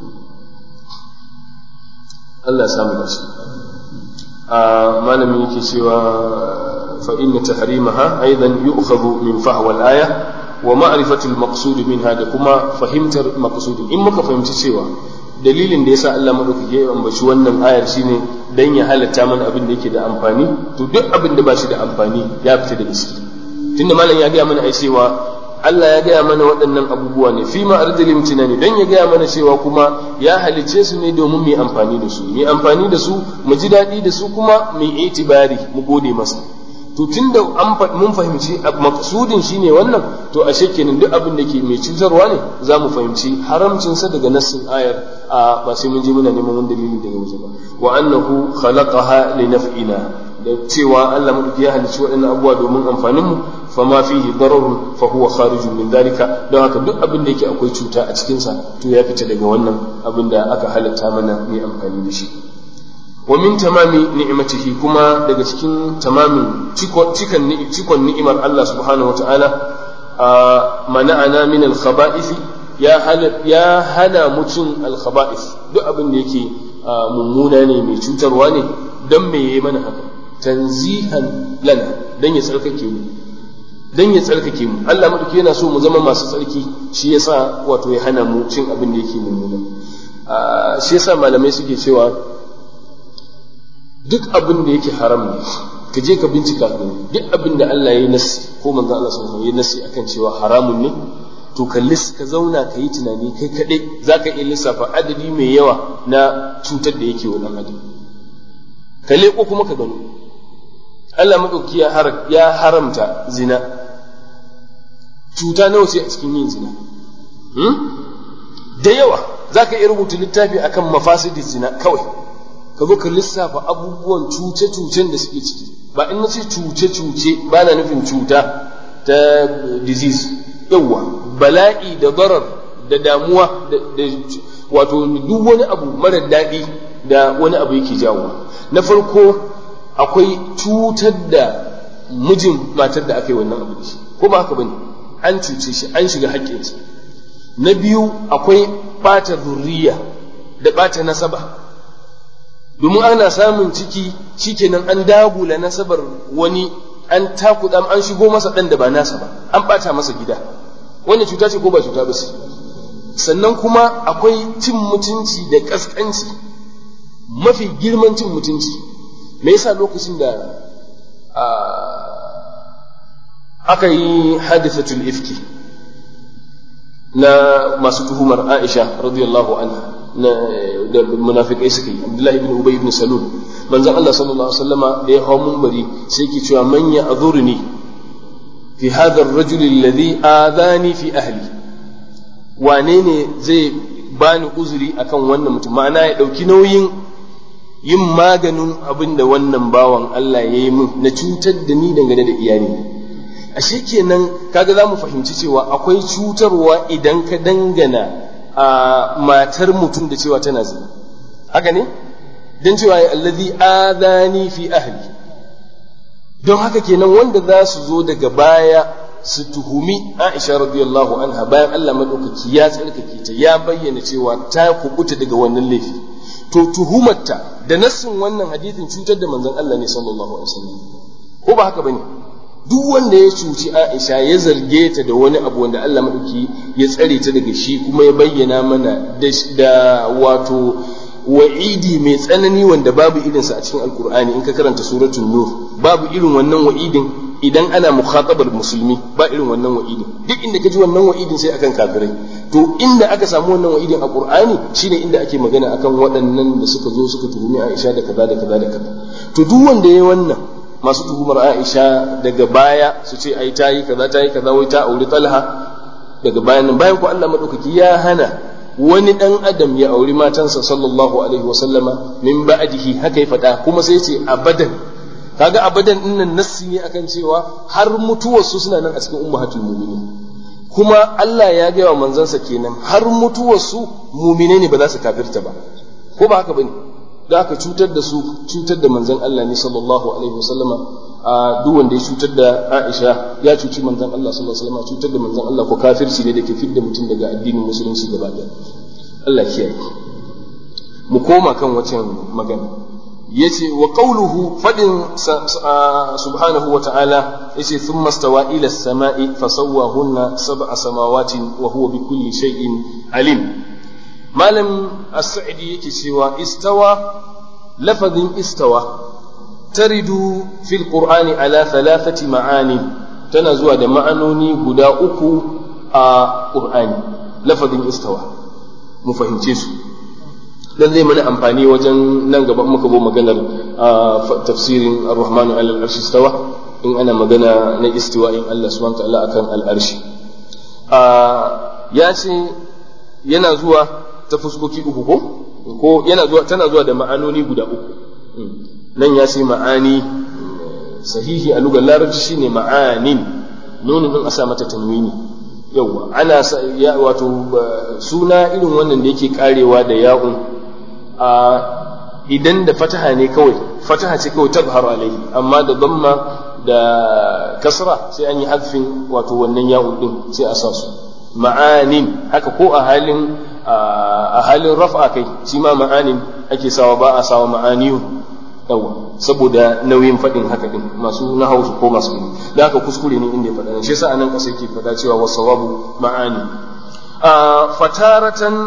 Allah samu dace. Malamin yake cewa fa inna tahrimaha aidan yu'khadhu min fahwa al-aya wa ma'rifatu al-maqsud minha da kuma fahimtar maqsudin. In muka fahimci cewa dalilin da yasa Allah madaukake ya ambaci wannan ayar shine dan ya halatta mana abin da yake da amfani to duk abin da ba shi da amfani ya fita da gaske. Tunda malam ya ga mana ai cewa Allah ya gaya mana waɗannan abubuwa ne fi ma ardil imtinani dan ya gaya mana cewa kuma ya halice su ne domin mu amfani da su mu ji daɗi da su kuma mu itibari mu gode masa. To tunda mun fahimci maqsudin shine wannan to ashe kenan duk abin da ke mai cutarwa ne za mu fahimci haramcin sa daga nassin ayar ba sai mun je muna neman wani dalili daga waje ba. Wa annahu khalaqaha li naf'ina da cewa Allah madauki ya halicci waɗannan abubuwa domin amfanin mu fama fihi dararun fa huwa kharijun min dalika, don haka duk abin da yake akwai cuta a cikin sa to ya fita daga wannan abin da aka halatta mana mai amfani da shi. wa min tamami ni'matihi, kuma daga cikin tamamin cikon ni'imar Allah subhanahu wata'ala mana'ana min al-khaba'ith, ya hana mutum al-khaba'ith, duk abin da yake mummuna ne mai cutarwa ne, dan me yayi mana haka? Tanzihan lana, dan ya tsarkake mu Allah madauki yana so mu zama masu tsarki, shi yasa wato ya hana mu cin abin da yake mummuna. Shi yasa malamai suke cewa duk abin da yake haram ne ka je ka bincika ka duk abin da Allah ya yi nasi ko manzo Allah sallallahu alaihi wasallam ya nasi akan cewa haramun ne, to ka zauna ka yi tunani kai kadai zaka iya lissafa adadi mai yawa na cutar da yake wa dan adam. Ka leko kuma ka gano Allah madauki ya haramta zina. Cuta nawa ce a cikin yin zina? Da yawa. Zaka iya rubuta littafi akan mafasidin zina kawai, ka zo ka lissafa abubuwan cuce-cucen da suke ciki. Ba in na ce cuce-cuce ba na nufin cuta ta disease, yawa bala'i da darar da damuwa da wato duk wani abu mara daɗi da wani abu yake jawowa. Na farko akwai cutar da mijin matar da aka yi wannan abu da shi, ko ba haka bane, an cuce shi, an shiga haƙƙinsa. Na biyu akwai ɓata zurriya da ɓata nasaba, domin ana samun ciki shikenan an dagula nasabar wani, an takuɗa, an shigo masa ɗan da ba nasa ba, an ɓata masa gida. Wannan cuta ce ko ba cuta ba ce? Sannan kuma akwai cin mutunci da ƙasƙanci, mafi girman cin mutunci. Me yasa lokacin da aka yi hadithatul ifki na masu tuhumar Aisha radiyallahu anha da munafikai suka yi, Abdullahi ibn Ubay ibn Salul, manzon Allah sallallahu alaihi wasallama da ya hawo munbari sai yake cewa man ya'dhurni fi hadha ar-rajul alladhi adani fi ahli, wane ne zai bani uzuri akan wannan mutum, ma'ana ya dauki nauyin yin maganin abin da wannan bawan Allah ya yi min na cutar da ni dangane da iyali. Ashe kenan kaga za mu fahimci cewa akwai cutarwa idan ka dangana a matar mutum da cewa tana zina, haka ne? Don cewa ya allazi adani fi ahli. Don haka kenan wanda za su zo daga baya su tuhumi Aisha radiyallahu anha bayan Allah madaukaki ya tsarkake ta, ya bayyana cewa ta kubuta daga wannan laifi, to tuhumarta da nassin wannan hadithin cutar da manzon Allah ne sallallahu alaihi wasallam, ko ba haka bane? Duk wanda ya cuci Aisha ya zarge ta da wani abu wanda Allah madauki ya tsare ta daga shi, kuma ya bayyana mana da wato wa'idi mai tsanani wanda babu irinsa a cikin Alkur'ani. In ka karanta suratul Nur, babu irin wannan wa'idin idan ana mukhatabar musulmi, ba irin wannan wa'idin. Duk inda ka ji wannan wa'idin sai akan kafirai. To inda aka samu wannan wa'idin a Qur'ani shine inda ake magana akan waɗannan da suka zo suka tuhumi Aisha da kaza da kaza da kaza. To duk wanda yayi wannan, masu tuhumar Aisha daga baya su ce ai tayi kaza wai ta auri Talha daga bayan nan, bayan ko Allah madaukaki ya hana wani dan adam ya auri matansa sallallahu alaihi wasallama min ba'dihi, haka ya faɗa, kuma sai ce abadan. Kaga abadan dinnan nassi ne akan cewa har mutuwar su suna nan a cikin ummahatul mu'minin, kuma Allah ya gaya wa manzansa kenan har mutuwar su mu'mine ne ba za su kafirta ba, ko ba haka bane? Da aka cutar da su, cutar da manzon Allah ne sallallahu alaihi wasallama. Duk wanda ya cutar da Aisha ya cuci manzon Allah sallallahu alaihi wasallama, cutar da manzon Allah ko kafirci ne da ke fidda mutum daga addinin musulunci gaba ɗaya. Allah kiyaye. Mu koma kan wancan magana. Yace wa qawluhu fadin subhanahu wa ta'ala yace thumma stawa ila as-sama'i fasawwahunna sab'a samawatin wa huwa bikulli shay'in alim. Malam as-Sa'idi yake cewa istawa, lafazin istawa taridu fil qur'ani ala thalathati ma'ani, tana zuwa da ma'anoni guda uku a qur'ani. Lafazin istawa mu fahimce su dan zai mana amfani wajen nan gaba muka bo maganar tafsirin ar-rahmanu ala al-arshi istawa, in ana magana na istiwa in Allah subhanahu wa ta'ala akan al-arshi. Ya ce yana zuwa ta fuskoki uku, ko tana zuwa da ma'anoni guda uku. Nan ya ce ma'ani, sahihi a lugar larabci shine ma'anin, nunin din a sa mata tanwini yawa ana wato suna irin wannan da yake karewa da ya'un idan da fataha ne kawai fataha ce kawai tabharu alaihi amma da damma da kasra sai an yi hadfin wato wannan ya'un din sai a sa su ma'anin haka ko a halin raf'a kai shi ma ma'anin ake sawa ba a sawa ma'aniyu yawa saboda nauyin fadin haka din masu nahawu su ko masu ilimi da haka kuskure ne inda ya faɗa shi yasa anan kasa yake faɗa cewa wasawabu ma'ani fataratan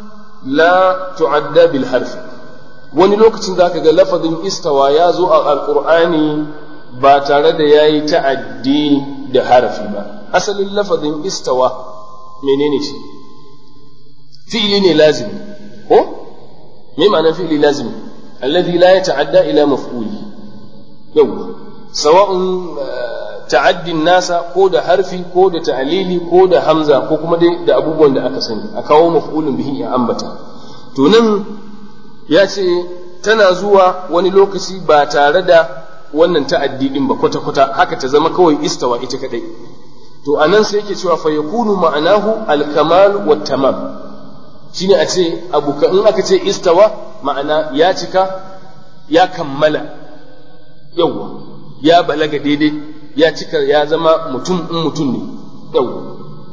la tu'adda bil harfi wani lokacin zaka ga lafazin istawa ya zo a alqur'ani ba tare da yayi ta'addi da harafi ba asalin lafazin istawa menene shi fi'li ne lazimi ko me ma'anar fi'li lazimi alladhi la yata'adda ila maf'uli yau sawa'un ta'addin nasa ko da harfi ko da ta'lili ko da hamza ko kuma dai da abubuwan da aka sani a kawo maf'ulun bihi ya ambata to nan ya ce tana zuwa wani lokaci ba tare da wannan ta'addi din ba kwata-kwata haka ta zama kawai istawa ita kadai to anan sai yake cewa fa yakunu ma'anahu al-kamal wa tamam shine a ce abu in aka ce istawa ma'ana ya cika ya kammala yawa ya balaga daidai ya cika ya zama mutum ne yawa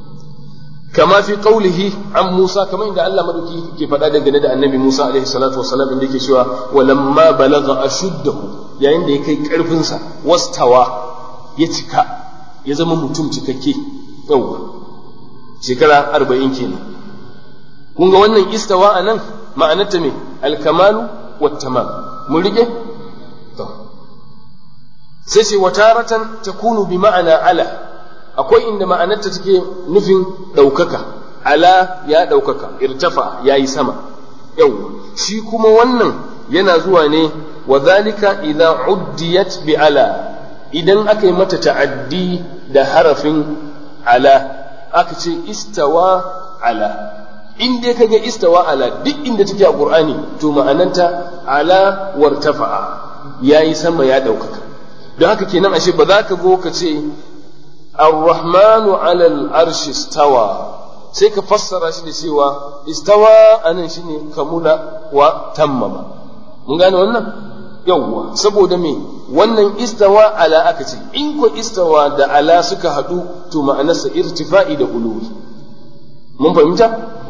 kama fi qaulihi an Musa kamar inda Allah madauki ke faɗa dangane da annabi Musa alaihi salatu wassalam inda yake cewa walamma balagha ashuddahu yayin da ya kai karfin sa wastawa ya cika ya zama mutum cikakke yawa shekara 40 kenan kun ga wannan istawa anan ma'anarta me al-kamalu wat-tamam mun rike to sai ce wataratan takunu bi ma'ana ala akwai inda ma'anarta take nufin daukaka ala ya daukaka irtafa yayi sama yau shi kuma wannan yana zuwa ne wa zalika idza uddiyat bi ala idan aka yi mata ta'addi da harafin ala aka ce istawa ala in dai kaga istawa ala duk inda take a Qur'ani to ma'ananta ala wartafa'a yayi sama ya daukaka don haka kenan ashe ba za ka zo ka ce ar-rahmanu 'ala al-arshi istawa sai ka fassara shi da cewa istawa anan shine kamula wa tammama mun gane wannan yawwa saboda me wannan istawa ala aka ce in ko istawa da ala suka hadu to ma'anarsa irtifa'i da uluwi mun fahimta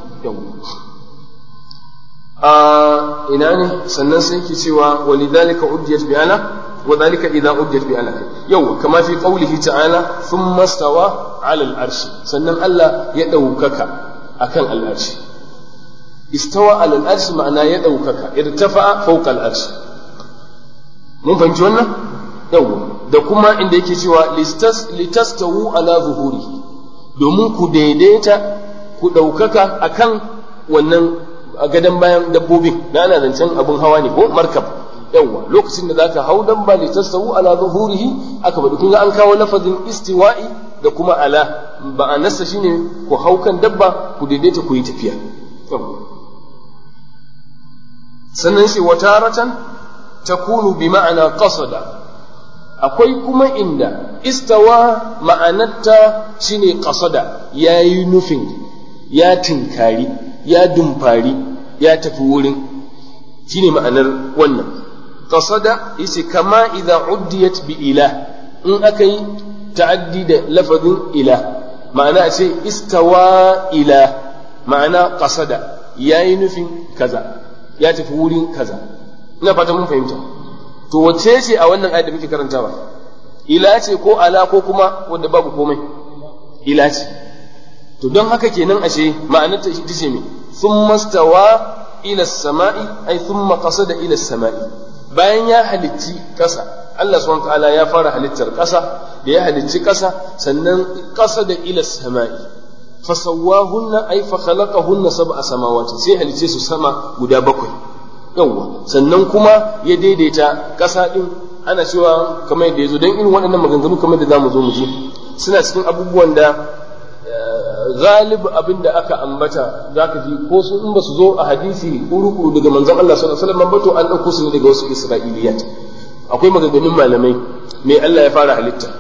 ina ne sannan sai yake cewa walidhalika uddiyat bi ala wa dhalika idha uddiyat bi ala yau kama fi qawlihi ta'ala thumma stawa ala al-arsh sannan Allah ya daukaka akan al-arsh istawa ala al-arsh ma'ana ya daukaka irtafa'a fawqa al-arsh mun fahimci wannan yau da kuma inda yake cewa litastawu ala zuhurihi domin ku daidaita ku ɗaukaka a kan wannan gadon bayan dabbobin na ana zancen abin hawa ne ko markab yawwa lokacin da zaka hau dan ba litastawu ala zuhurihi aka bada kun ga an kawo lafazin istiwa'i da kuma ala ba a nassa shine ku hau kan dabba ku daidaita ku yi tafiya sannan shi wataratan takunu bi ma'ana qasada akwai kuma inda istawa ma'anarta shine qasada yayi nufin ya tinkari ya dumfari ya tafi wurin shine ma'anar wannan qasada yace kama idza uddiyat bi ila in aka yi ta'addi da lafazin ila ma'ana ce istawa ila ma'ana qasada yayi nufin kaza ya tafi wurin kaza ina fata mun fahimta to wace ce a wannan ayat da muke karantawa ila ce ko ala ko kuma wanda babu komai ila ce to don haka kenan ashe ma'anar ta ita ce me thumma stawa ila as-sama'i ay thumma qasada ila as-sama'i bayan ya halicci kasa Allah subhanahu ta'ala ya fara halittar kasa da ya halicci kasa sannan qasada ila as-sama'i fasawwahunna ay fa khalaqahunna sab'a samawati sai halicce su sama guda bakwai yawwa sannan kuma ya daidaita kasa din ana cewa kamar yadda yazo dan irin waɗannan maganganu kamar da zamu zo mu ji suna cikin abubuwan da galib abin da aka ambata zaka ji ko su in ba su zo a hadisi kuru daga manzon Allah sallallahu alaihi wasallam ba to an dauko su ne daga wasu isra'iliyat akwai maganganun malamai me Allah ya fara halitta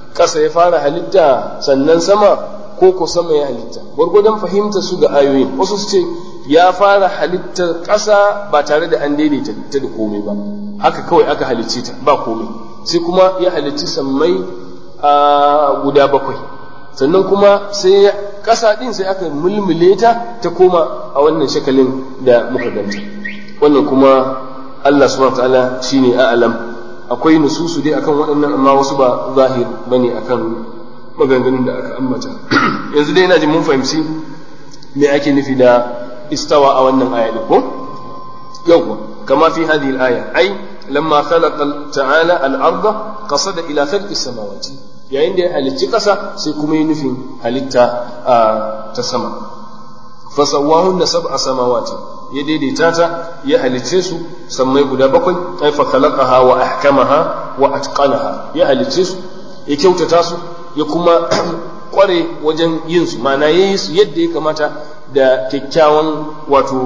ƙasa ya fara halitta sannan sama ko ko sama ya halitta. Gwargwadon fahimta su ga ayoyin, wasu su ce ya fara halittar ƙasa ba tare da an daidaita ta da komai ba, haka kawai aka halicce ta ba komai, sai kuma ya halicci sammai guda 7, sannan kuma sai ƙasa ɗin sai aka mulmule ta ta koma a wannan shakalin da muka ganta. Wannan kuma Allah subhanahu wa ta'ala shine a'lam. Akwai nususu dai akan waɗannan, amma wasu ba zahir bane akan maganganun da aka ambata. Yanzu dai ina jin mun fahimci me ake nufi da istawa a wannan aya din ko? Yawwa, kama fi hadhihi al-aya ai lamma khalaqa ta'ala al-ardha qasada ila khalqi as-samawati, yayin da ya halicci ƙasa sai kuma yi nufin halitta ta sama. Fasawwahunna sab'a samawati, ya daidaita ta ya halicce su sammai guda 7, ai fa khalaqaha wa ahkamaha wa atqanaha, ya halicce su ya kyautata su ya kuma kware wajen yin su, ma'ana yayi su yadda ya kamata da kyakkyawan wato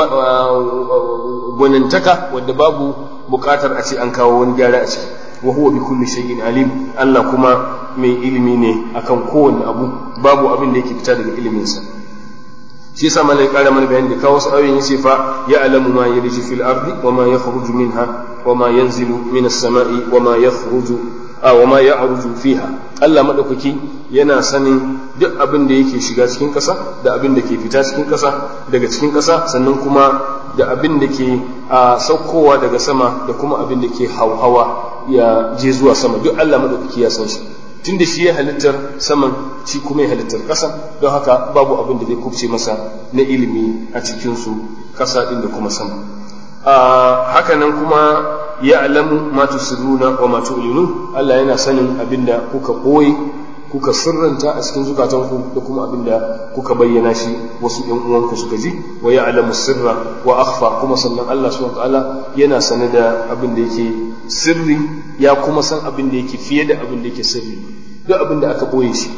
gwanantaka wadda babu bukatar a ce an kawo wani gyara a ciki. Wa huwa bi kulli shay'in alim, Allah kuma mai ilimi ne akan kowanne abu, babu abin da yake fita daga iliminsa. Shi yasa malai kara mana bayani da kawo wasu ayoyin yace fa ya'lamu ma yaliju fil ardi wa ma yakhruju minha wa ma yanzilu minas sama'i wa ma yakhruju wa ma ya'ruju fiha. Allah madaukaki yana sanin duk abin da yake shiga cikin ƙasa da abin da ke fita cikin ƙasa daga cikin ƙasa, sannan kuma da abin da ke saukowa daga sama da kuma abin da ke hauhawa ya je zuwa sama, duk Allah madaukaki ya san shi. Tunda shi ya halittar saman, shi kuma ya halittar ƙasa, don haka babu abin da zai kubce masa na ilimi a cikin su, ƙasa din da kuma sama. Haka nan kuma ya'lamu ma tusirruna wa ma tu'linun, Allah yana sanin abinda kuka boye kuka sirranta a cikin zukatanku da kuma abinda kuka bayyana shi wasu ɗan uwanku suka ji. Wa ya'lamu sirra wa akhfa, kuma sannan Allah subhanahu wa ta'ala yana sane da abin da yake sirri, ya kuma san abin da yake fiye da abin da yake sirri, duk abin da aka boye shi.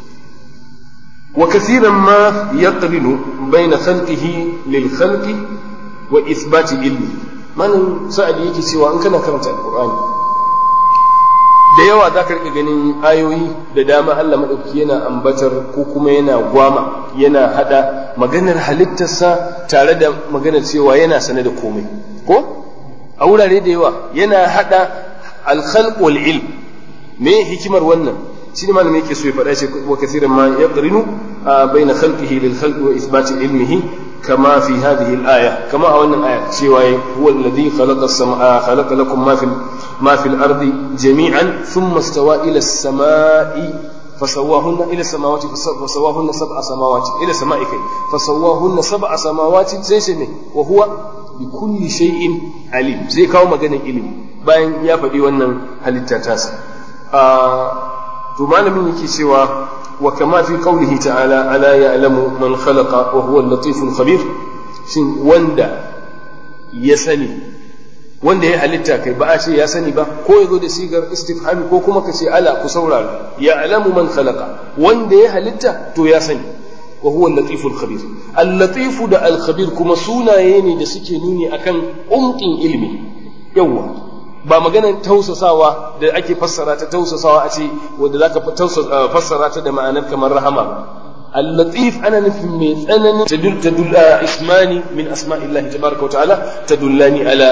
Wa kathiran ma yaqrinu bayna khalqihi lil khalqi wa ithbati ilmi. Manin sa'adi yake cewa in kana karanta alqur'ani da yawa za ka rika ganin ayoyi da dama Allah maɗauki yana ambatar ko kuma yana gwama, yana hada maganar halittarsa tare da maganar cewa yana sane da komai, ko a wurare da yawa yana hada alkhalq wal ilm. Me hikimar wannan? shi ne malamin yake so ya faɗa shi, wa kathiran ma yaqrinu baina khalqihi lil khalqi wa ithbati ilmihi كما في هذه الآية، كما أولنا الآية سوى هو الذي خلق لكم ما في الأرض جميعا ثم استوى إلى السماء فسواهن إلى السماوات فسواهن 7 سماوات إلى السماء فسواهن 7 سماوات زي وهو بكل شيء عليم. زي كاو مغانا علم باين يا فدي wannan halitta tasa. To malamin yake cewa وكما في قوله تعالى ألا يعلم من خلق وهو اللطيف الخبير، شن وندا يسني wanda ya halitta kai ba a ce ya sani ba, ko yazo da sigar istifhami ko kuma kace ala ku saurara, ya alamu man khalaqa, wanda ya halitta to ya sani, wa huwa al-latif al-khabir. Al-latif da al-khabir kuma sunaye ne da suke nuni akan umqin ilmi. Yawa ba maganar tausasawa da ake fassara ta tausasawa a ce wanda zaka fassara ta da ma'anar kamar rahama ba. Al-latif ana nufin mai tsananin tadul ismani min asma'illahi tabaraka wa ta'ala tadullani ala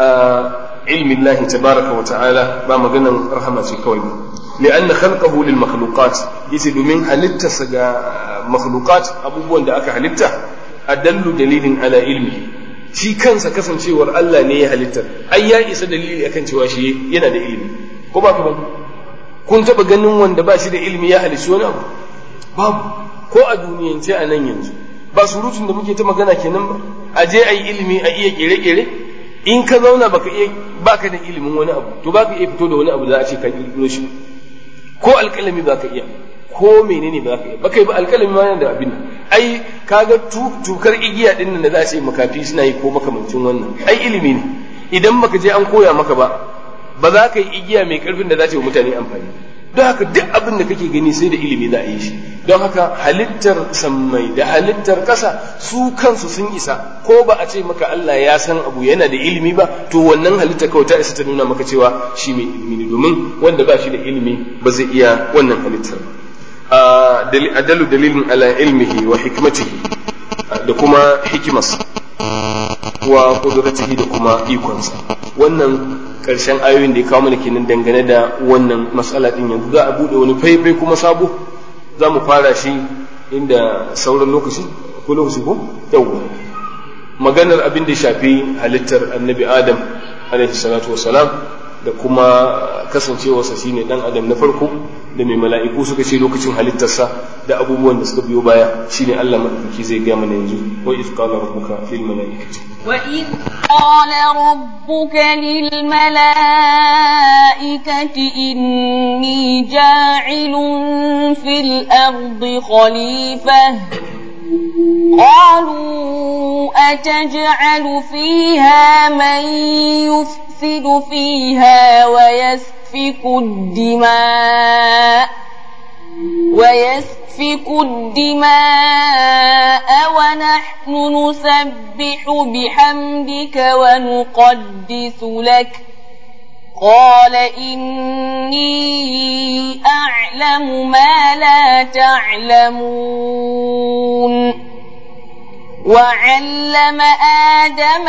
ilmi Allah tabaraka wa ta'ala, ba maganar rahama ce kawai ba. لأن خلقه للمخلوقات يسي دومين halitta ga makhluqat, abubuwan da aka halitta, adallu dalilin ala ilmi. Shi kansa kasancewar Allah ne ya halittar, ai ya isa dalili akan cewa shi yana da ilimi, ko ba ku ba? Kun taba ganin wanda ba shi da ilimi ya halicci wani abu? Babu. Ko a duniyance a nan yanzu ba surutun da muke ta magana kenan ba, a je a yi ilimi a iya kere-kere. In ka zauna baka da ilimin wani abu, to baka iya fito da wani abu da za a ce ka kirkiro shi. Ko alƙalami baka iya, ko menene ba ka iya, baka yi ba alƙalami ma yana da abin nan. Ai kaga tukar igiya din nan da za a ce makafi suna yi ko makamancin wannan, ai ilimi ne. Idan baka je an koya maka ba za ka yi igiya mai karfin da za ta yi wa mutane amfani. Don haka duk abin da kake gani sai da ilimi za a yi shi. don haka halittar sammai da halittar ƙasa su kansu sun isa, ko ba a ce maka Allah ya san abu yana da ilimi ba, to wannan halittar kawai ta isa ta nuna maka cewa shi mai ilimi ne, domin wanda ba shi da ilimi ba zai iya wannan halittar ba. Adalu dalilin ala ilmihi wa hikmatihi, da kuma hikimarsa wa kudratihi da kuma ikonsa. Wannan ƙarshen ayoyin da ya kawo mana kenan dangane da wannan matsala din. Yanzu za a bude wani faifai kuma sabo, za mu fara shi inda sauran lokaci ko lokaci ko yawwa, maganar abin da ya shafi halittar annabi Adam alaihi salatu wassalam, da kuma kasancewarsa shine dan adam na farko, da mai mala'iku suka ce lokacin halittarsa, da abubuwan da suka biyo baya, shine Allah madaukaki zai ga mana yanzu. Wa iz qala rabbuka fil mala'ikati وإذ قال ربك للملائكة إني جاعل في الأرض خليفة قالوا أتجعل فيها من يفسد فيها ويسفك الدماء ونحن نسبح بحمدك ونقدس لك قال إني أعلم ما لا تعلمون وعلم آدم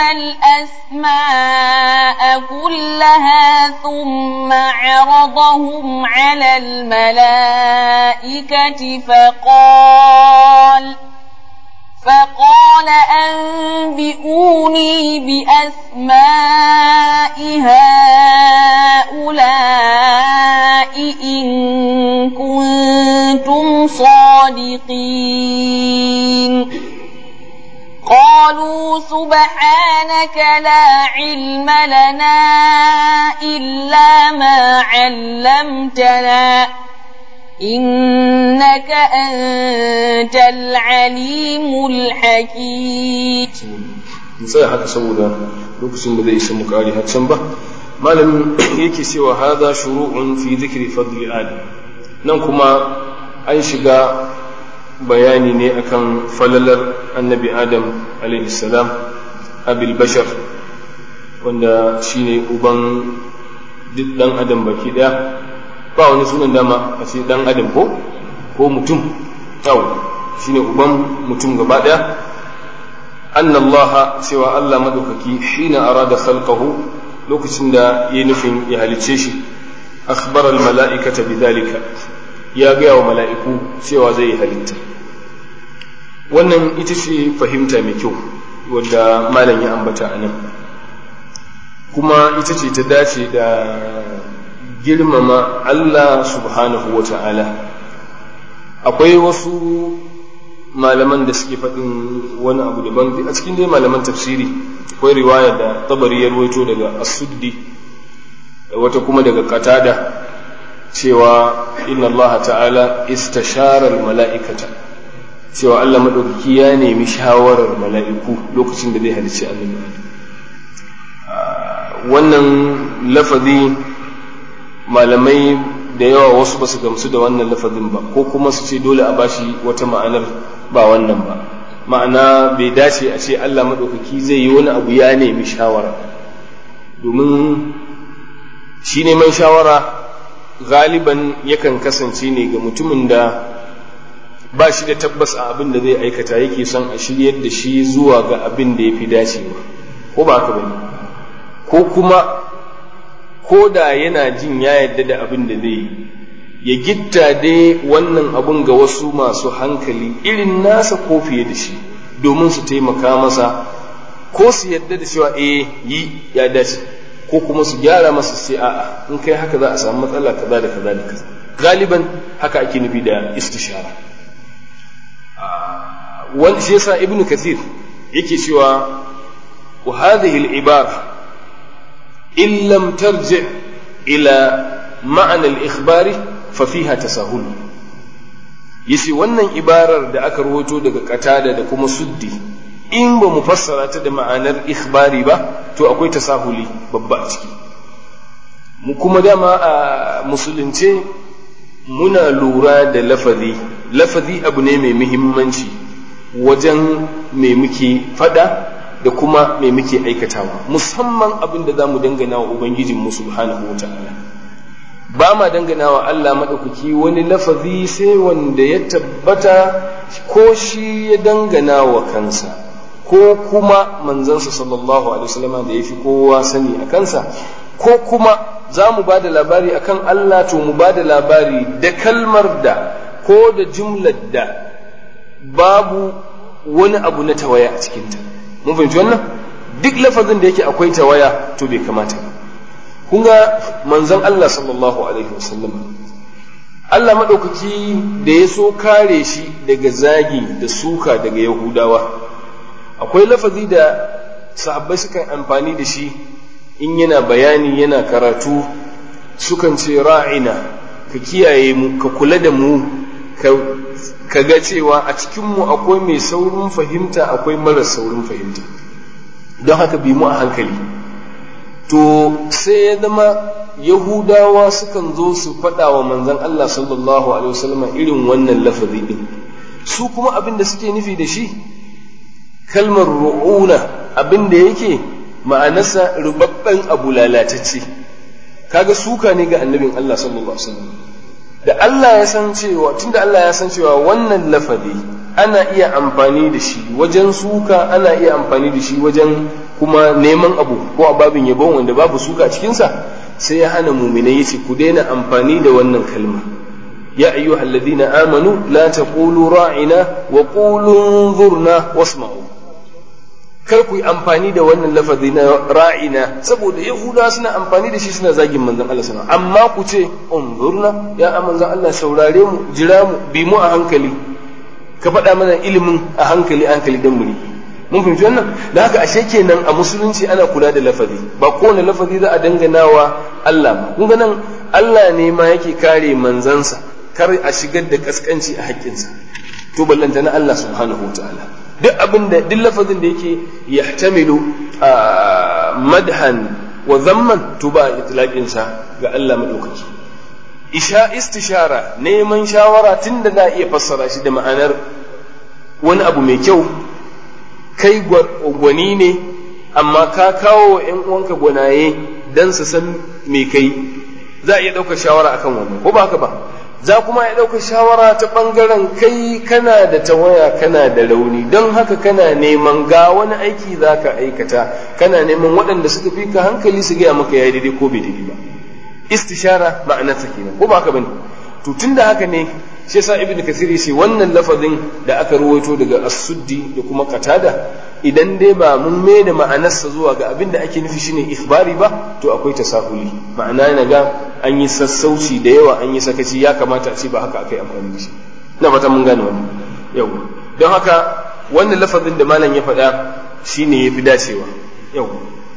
الأسماء كلها ثم عرضهم على الملائكة فقال أنبئوني بأسماء هؤلاء إن كنتم صادقين قالوا سبحانك لا علم لنا إلا ما علمتنا إنك أنت العليم الحكيم. sai haka saboda lokacin da zai isa mu kare har can ba, malamin yake cewa hadha shuru'un fi dhikri fadli adam. Nan kuma an shiga bayani ne akan falalar annabi adam alaihi salam, abil bashar, wanda shine uban duk dan adam baki daya. Ba wani sunan dama a ce dan adam ko mutum, shine uban mutum gaba daya. anna allaha, cewa Allah madaukaki, hina arada khalqahu, lokacin da yayi nufin ya halice shi, akhbara al mala'ikata bidhalika, ya ga wa mala'iku cewa zai halitta. Wannan ita ce fahimta mai kyau wadda malam ya ambata a nan, kuma ita ce ta dace da girmama Allah subhanahu wa ta'ala. Akwai wasu malaman da suke faɗin wani abu daban a cikin dai malaman tafsiri. Akwai riwaya da Tabari ya ruwaito daga As-Suddi, wata kuma daga Qatada, cewa inna Allah ta'ala istashara al-mala'ikata, cewa Allah madaukaki ya nemi shawarar mala'iku lokacin da zai halicci annabi. Wannan lafazi malamai da yawa wasu ba su gamsu da wannan lafazin ba, ko kuma su ce dole a bashi wata ma'anar ba wannan ba. Ma'ana bai dace a ce Allah madaukaki zai yi wani abu ya nemi shawara, domin shi neman shawara galiban yakan kasance ne ga mutumin da ba shi da tabbas a abin da zai aikata, yake son a shiryar da shi zuwa ga abin da ya fi dacewa, ko ba haka bane? Ko kuma ko da yana jin ya yarda da abin da zai yi, ya gitta dai wannan abun ga wasu masu hankali irin nasa ko fiye da shi, domin su taimaka masa, ko su yarda da cewa yi ya dace, ko kuma su gyara masa sai a'a in kai haka za a samu matsala kaza da kaza da kaza. Galiban haka ake nufi da istishara. wani shi yasa ibnu kathir yake cewa wa hadhihi al-ibara in lam tarji ila ma'na al-ikhbari fa fiha tasahul. yace wannan ibarar da aka rawaito daga Qatada da kuma Suddi, in ba mu fassara ta da ma'anar ikhbari ba, to akwai tasahuli babba a ciki. mu kuma dama a musulunce muna lura da lafazi lafazi abu ne mai muhimmanci wajen me muke fada da kuma me muke aikatawa, musamman abin da za mu dangana wa Ubangijinmu subhanahu wa ta'ala. Ba ma dangana wa Allah maɗaukaki wani lafazi sai wanda ya tabbata ko shi ya dangana wa kansa ko kuma manzansa sallallahu alaihi wasallam da ya fi kowa sani a kansa, ko kuma za mu ba da labari akan Allah, to mu ba da labari da kalmar da ko da jumlar da babu wani abu na tawaya a cikinta. Mun fahimci wannan? Duk lafazin da yake akwai tawaya to bai kamata ba. Kun ga manzon Allah sallallahu alaihi wasallam, Allah maɗaukaki da ya so kare shi daga zagi da suka daga Yahudawa, akwai lafazi da sahabbai sukan amfani da shi in yana bayani yana karatu, sukan ce ra'ina, ka kiyaye mu, ka kula da mu, ka ga cewa a cikinmu akwai mai saurin fahimta akwai mara saurin fahimta, don haka bi mu a hankali. To sai ya zama Yahudawa sukan zo su faɗa wa manzon Allah sallallahu alaihi wasallam irin wannan lafazi din, su kuma abin da suke nufi da shi kalmar ru'una, abin da yake ma'anarsa rubabben abu lalatacce. Kaga suka ne ga annabin Allah sallallahu alaihi wasallam. Da Allah ya san cewa, tunda Allah ya san cewa wannan lafazi ana iya amfani da shi wajen suka, ana iya amfani da shi wajen kuma neman abu ko a babin yabon wanda babu suka a cikinsa, sai ya hana muminai yace ku daina amfani da wannan kalma. Ya ayyuhal ladina amanu la taqulu ra'ina wa qulu unzurna wasma'u. Kar ku yi amfani da wannan lafazi na ra'ina, saboda Yahudawa suna amfani da shi suna zagin manzon Allah sallallahu alaihi wasallam, amma ku ce unzurna, ya manzon Allah saurare mu, jira mu, bi mu a hankali, ka faɗa mana ilimin a hankali don mu riƙe. Mun fahimci wannan? Da haka ashe kenan a musulunci ana kula da lafazi, ba kowane lafazi za a dangana wa Allah ba. Kun ga nan Allah ne ma yake kare manzansa kar a shigar da kaskanci a haƙƙinsa, to ballanta na Allah subhanahu wa ta'ala. Duk abin da duk lafazin da yake yahtamilu madhan wa zamman, to ba itlaqin sa ga Allah madaukaki. Istishara, neman shawara, tunda za a iya fassara shi da ma'anar wani abu mai kyau, kai gwani ne amma ka kawo wa ‘yan uwanka gwanaye don su san me kai, za a iya ɗaukar shawara akan wannan, ko ba haka ba? Za kuma ya ɗaukar shawara ta ɓangaren kai kana da tawaya, kana da rauni, don haka kana neman ga wani aiki za ka aikata, kana neman waɗanda suka fi ka hankali su gaya maka ya yi daidai ko bai daidai ba. Istishara ma'anarsa kenan, ko ba haka bane? To tunda haka ne shi yasa Ibn Kathir yace wannan lafazin da aka ruwaito daga As-Suddi da kuma Qatada, idan dai ba mun mai da ma'anarsa zuwa ga abin da ake nufi shine ikhbari ba, to akwai tasahuli, ma'ana yana ga an yi sassauci da yawa, an yi sakaci, ya kamata a ce ba haka akai amfani da shi. Ina fata mun gane wannan. Yau don haka wannan lafazin da malam ya faɗa shine yafi dacewa. Yau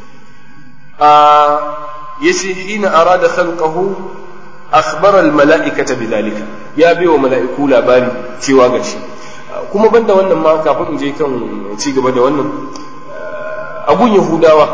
yace hina arada khalqahu akhbara al-mala'ikata bidhalika, ya bai wa mala'iku labari cewa gashi. Kuma banda wannan ma, kafin in je kan ci gaba da wannan, agun Yahudawa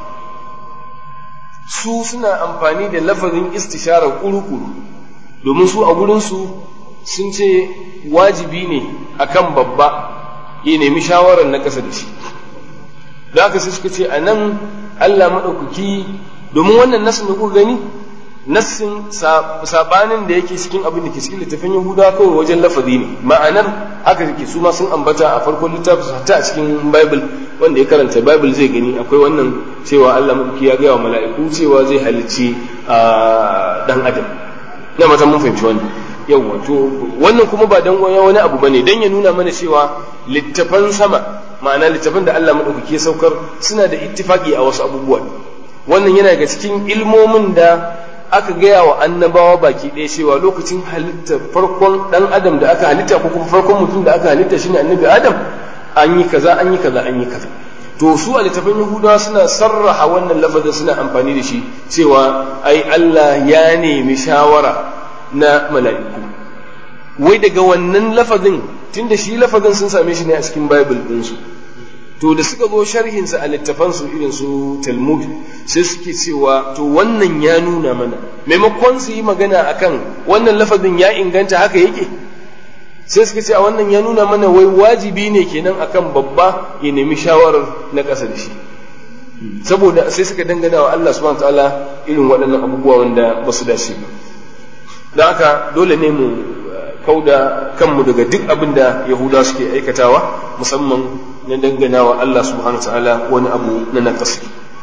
su suna amfani da lafazin istishara kurukuru, domin su a gurin su sun ce wajibi ne akan babba ya nemi shawarar na ƙasa da shi. Da haka sai suka ce a nan Allah maɗaukaki, domin wannan nasin da kuka gani, nassin sabanin da yake cikin abin da ke cikin littafin Yahudawa kawai wajen lafazi ne, ma'anar haka take. Su ma sun ambata a farkon littafin, hatta a cikin Bible, wanda ya karanta Bible zai gani akwai wannan cewa Allah maɗauki ya gaya wa mala'iku cewa zai halicci dan adam. Ina mata mun fahimci wannan. Yawwa, to wannan kuma ba dan wani abu bane, dan ya nuna mana cewa littafan sama, ma'ana littafan da Allah maɗaukaki ya saukar, suna da ittifaqi a wasu abubuwa. Wannan yana ga cikin ilmomin da aka gaya wa annabawa baki ɗaya cewa lokacin halitta farkon ɗan adam da aka halitta, ko kuma farkon mutum da aka halitta shine annabi Adam, an yi kaza an yi kaza an yi kaza. To su a littafin Yahudawa suna sarraha wannan lafazin, suna amfani da shi cewa ai Allah ya nemi shawara na mala'iku. Wai daga wannan lafazin, tunda shi lafazin sun same shi ne a cikin Bible ɗinsu, to da suka zo sharhinsa a littafansu irin su Talmud, sai suke cewa to wannan ya nuna mana, maimakon su yi magana akan wannan lafazin ya inganta haka yake, sai suka ce a wannan ya nuna mana wai wajibi ne kenan akan babba ya nemi shawarar na ƙasa da shi, saboda sai suka dangana wa Allah subhanahu wataala irin waɗannan abubuwa wanda ba su dace ba. don haka dole ne mu kauda kanmu daga duk abin da Yahuda suke aikatawa, musamman na dangana wa Allah subhanahu wataala wani abu na naƙasa.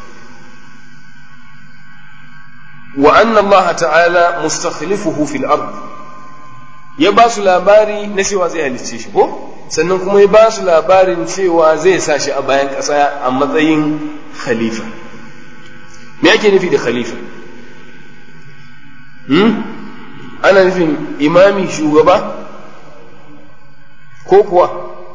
wa anna Allah ta'ala mustakhlifuhu fil ard, ya ba su labari na cewa zai halicce shi ko, sannan kuma ya ba su labarin cewa zai sa shi a bayan ƙasa a matsayin khalifa. me ake nufi da khalifa? ana nufin imami, shugaba, ko kuwa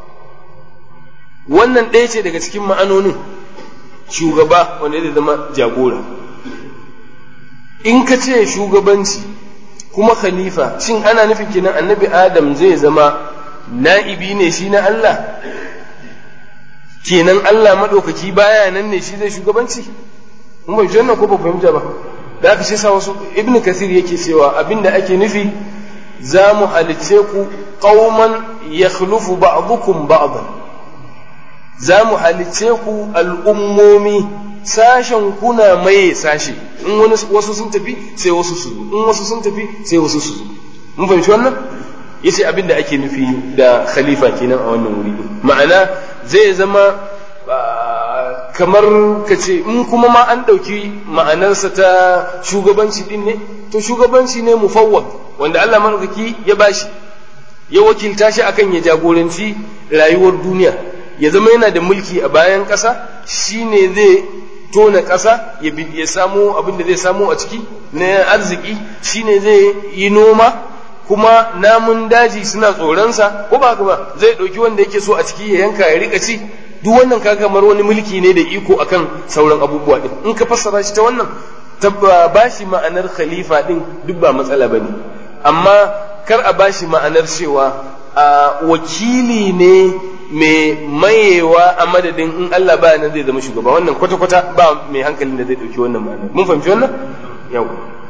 wannan ɗaya ce daga cikin ma'anonin shugaba wanda zai zama jagora. in ka ce shugabanci kuma khalifa, shin ana nufin kenan annabi Adam zai zama na'ibi ne shi na Allah, kenan Allah maɗaukaki baya nan ne shi zai shugabanci? mun bai janna ko ba fahimta ba? da aka ce sa wasu, ibnu kathir yake cewa abinda ake nufi za mu halicce ku qauman yakhlufu ba'dukum ba'dan, za mu halicce ku al'ummomi, sashen kuna maye sashe, in wasu sun tafi sai wasu su zo, in wasu sun tafi sai wasu su zo. mun fahimci wannan? yace abin da ake nufi da khalifa kenan a wannan wuri, ma'ana zai zama kamar ka ce in kuma ma an ɗauki ma'anarsa ta shugabanci din ne, to shugabanci ne mufawwad wanda Allah madaukaki ya bashi, ya wakilta shi akan ya jagoranci rayuwar duniya, ya zama yana da mulki a bayan ƙasa, shine zai tona ƙasa ya samu abin da zai samu a ciki na arziki, shine zai yi noma, kuma namun daji suna tsoronsa, ko ba haka ba, zai ɗauki wanda yake so a ciki ya yanka ya rika ci. duk wannan kaga kamar wani mulki ne da iko akan sauran abubuwa din. in ka fassara shi ta wannan bashi ma'anar khalifa din duk ba matsala bane, amma kar a bashi ma'anar cewa wakili ne mai mayewa a madadin in Allah baya nan zai zama shugaba. wannan kwata-kwata ba mai hankalin da zai dauki wannan ma'anar. mun fahimci wannan? yau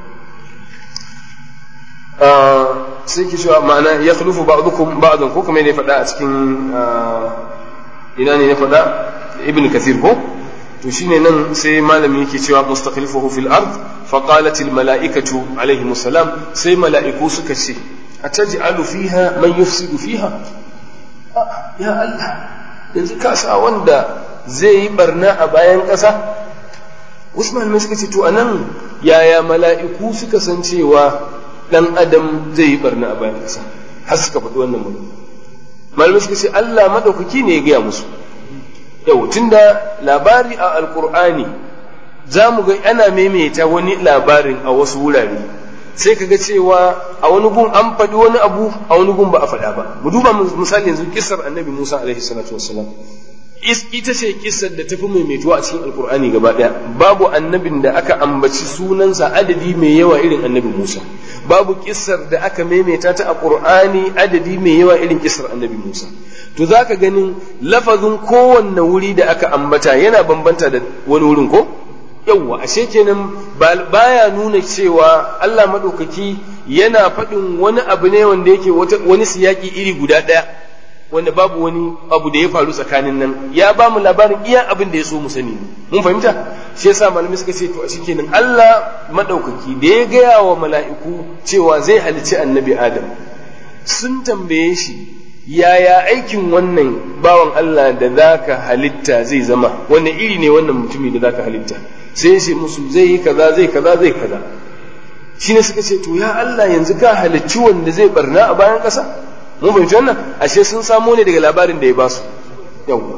sai ki cewa ma'ana ya khulufu ba'dukum ba'dan, ko kuma ne faɗa a cikin ina ne ya faɗa ibn kathir ko, to shine nan sai malami yake cewa mustakhlifuhu fil ard fa qalat al malaikatu alayhi salam, sai mala'iku suka ce ataj'alu fiha man yufsidu fiha, ya Allah yanzu ka sa wanda zai yi barna a bayan ƙasa. Usman mai suka ce to anan yaya mala'iku suka san cewa dan adam zai yi barna a bayan ƙasa har suka faɗi wannan magana? malamai suka ce Allah madaukaki ne ya gaya musu. yau tunda labari a alkur'ani za mu ga ana maimaita wani labarin a wasu wurare, sai ka ga cewa a wani gun an faɗi wani abu, a wani gun ba a faɗa ba. mu duba misali yanzu kissar annabi Musa alaihi salatu wassalam, ita ce kissar da tafi maimaituwa a cikin alkur'ani gaba ɗaya. babu annabin da aka ambaci sunansa adadi mai yawa irin annabi Musa, babu kissar da aka maimaita ta a qur'ani adadi mai yawa irin kissar annabi Musa. to zaka ganin lafazin kowanne wuri da aka ambata yana bambanta da wani wurin ko? yawwa, ashe kenan baya nuna cewa Allah madaukaki yana faɗin wani abu ne wanda yake wani siyaki iri guda ɗaya, wanda babu wani abu da ya faru tsakanin nan. ya ba mu labarin iya abin da ya so mu sani ne. mun fahimta? shi yasa malamai suka ce to a shikenan Allah madaukaki da ya gaya wa mala'iku cewa zai halicci annabi Adam, sun tambaye shi yaya aikin wannan bawan Allah da zaka halitta zai zama, wanne iri ne wannan mutumi da zaka halitta? sai shi musu zai yi kaza zai kaza zai kaza. shine suka ce to ya Allah yanzu ka halicci wanda zai barna a bayan ƙasa? mun fahimci wannan? ashe sun samo ne daga labarin da ya ba su. yawwa,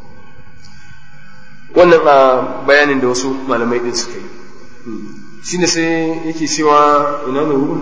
wannan a bayanin da wasu malamai din suka yi. shine sai yake cewa ina ne wurin?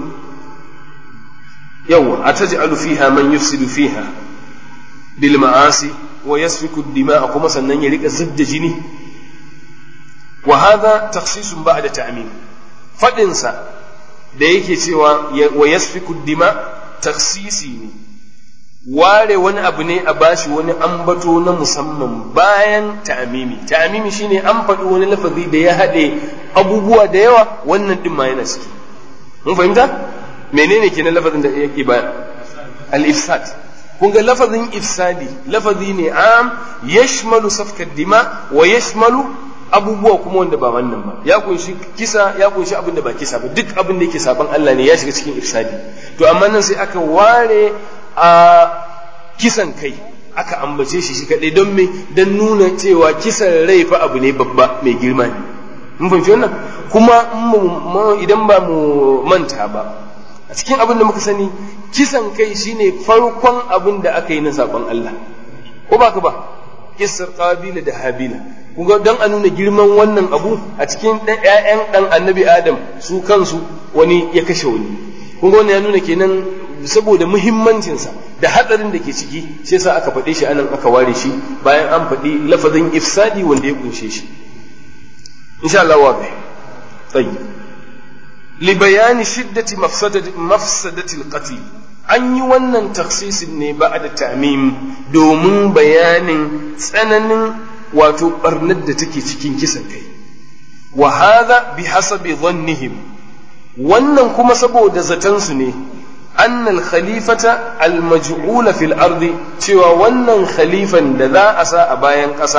yawwa, ataj'alu fiha man yufsidu fiha bil ma'asi wa yasfiku ad-dima'a, kuma sannan ya rika zubda jini. wa hadha takhsisun ba'da ta'mim, fadin sa da yake cewa wa yasfiku ad-dima' taksisi ne, ware wani abu ne a bashi wani ambato na musamman bayan ta'amimi. ta'amimi shine an faɗi wani lafazi da ya haɗe abubuwa da yawa, wannan din ma yana ciki. mun fahimta? menene kenan lafazin da yake bayan? al-ifsad. kun ga lafazin ifsadi lafazi ne am yashmalu safkar dima wa yashmalu abubuwa kuma wanda ba wannan ba, ya kunshi kisa, ya kunshi abin da ba kisa ba, duk abin da yake saban Allah ne ya shiga cikin ifsadi. To amma nan sai aka ware a kisan kai aka ambace shi kadai don me, don nuna cewa kisan rai fa abu ne babba mai girma ne. mun fahimci wannan. Kuma idan ba mu manta ba, a cikin abin da muka sani kisan kai shine farkon abin da aka yi na saban Allah, ko ba ka ba, kissar Qabila da Habila. Kuga dan a nuna girman wannan abu a cikin ƴaƴan dan Annabi Adam su kansu wani ya kashe wani. Kuga wannan ya nuna kenan saboda muhimmancinsa da hatsarin da ke ciki sai sa aka faɗe shi anan aka ware shi bayan an faɗi lafazin ifsadi wanda ya kunshe shi. insha Allah wazi tayyib li bayani shiddati mafsadati al-qatl. an yi wannan taksisin ne ba'da ta'mim domin bayanin tsananin wato barnar da take cikin kisan kai. wa hadha bihasabi dhannihim, wannan kuma saboda zaton su ne أن الخليفة المجعول في الأرض سوى ونن خليفا لذا أسى أبايا أسى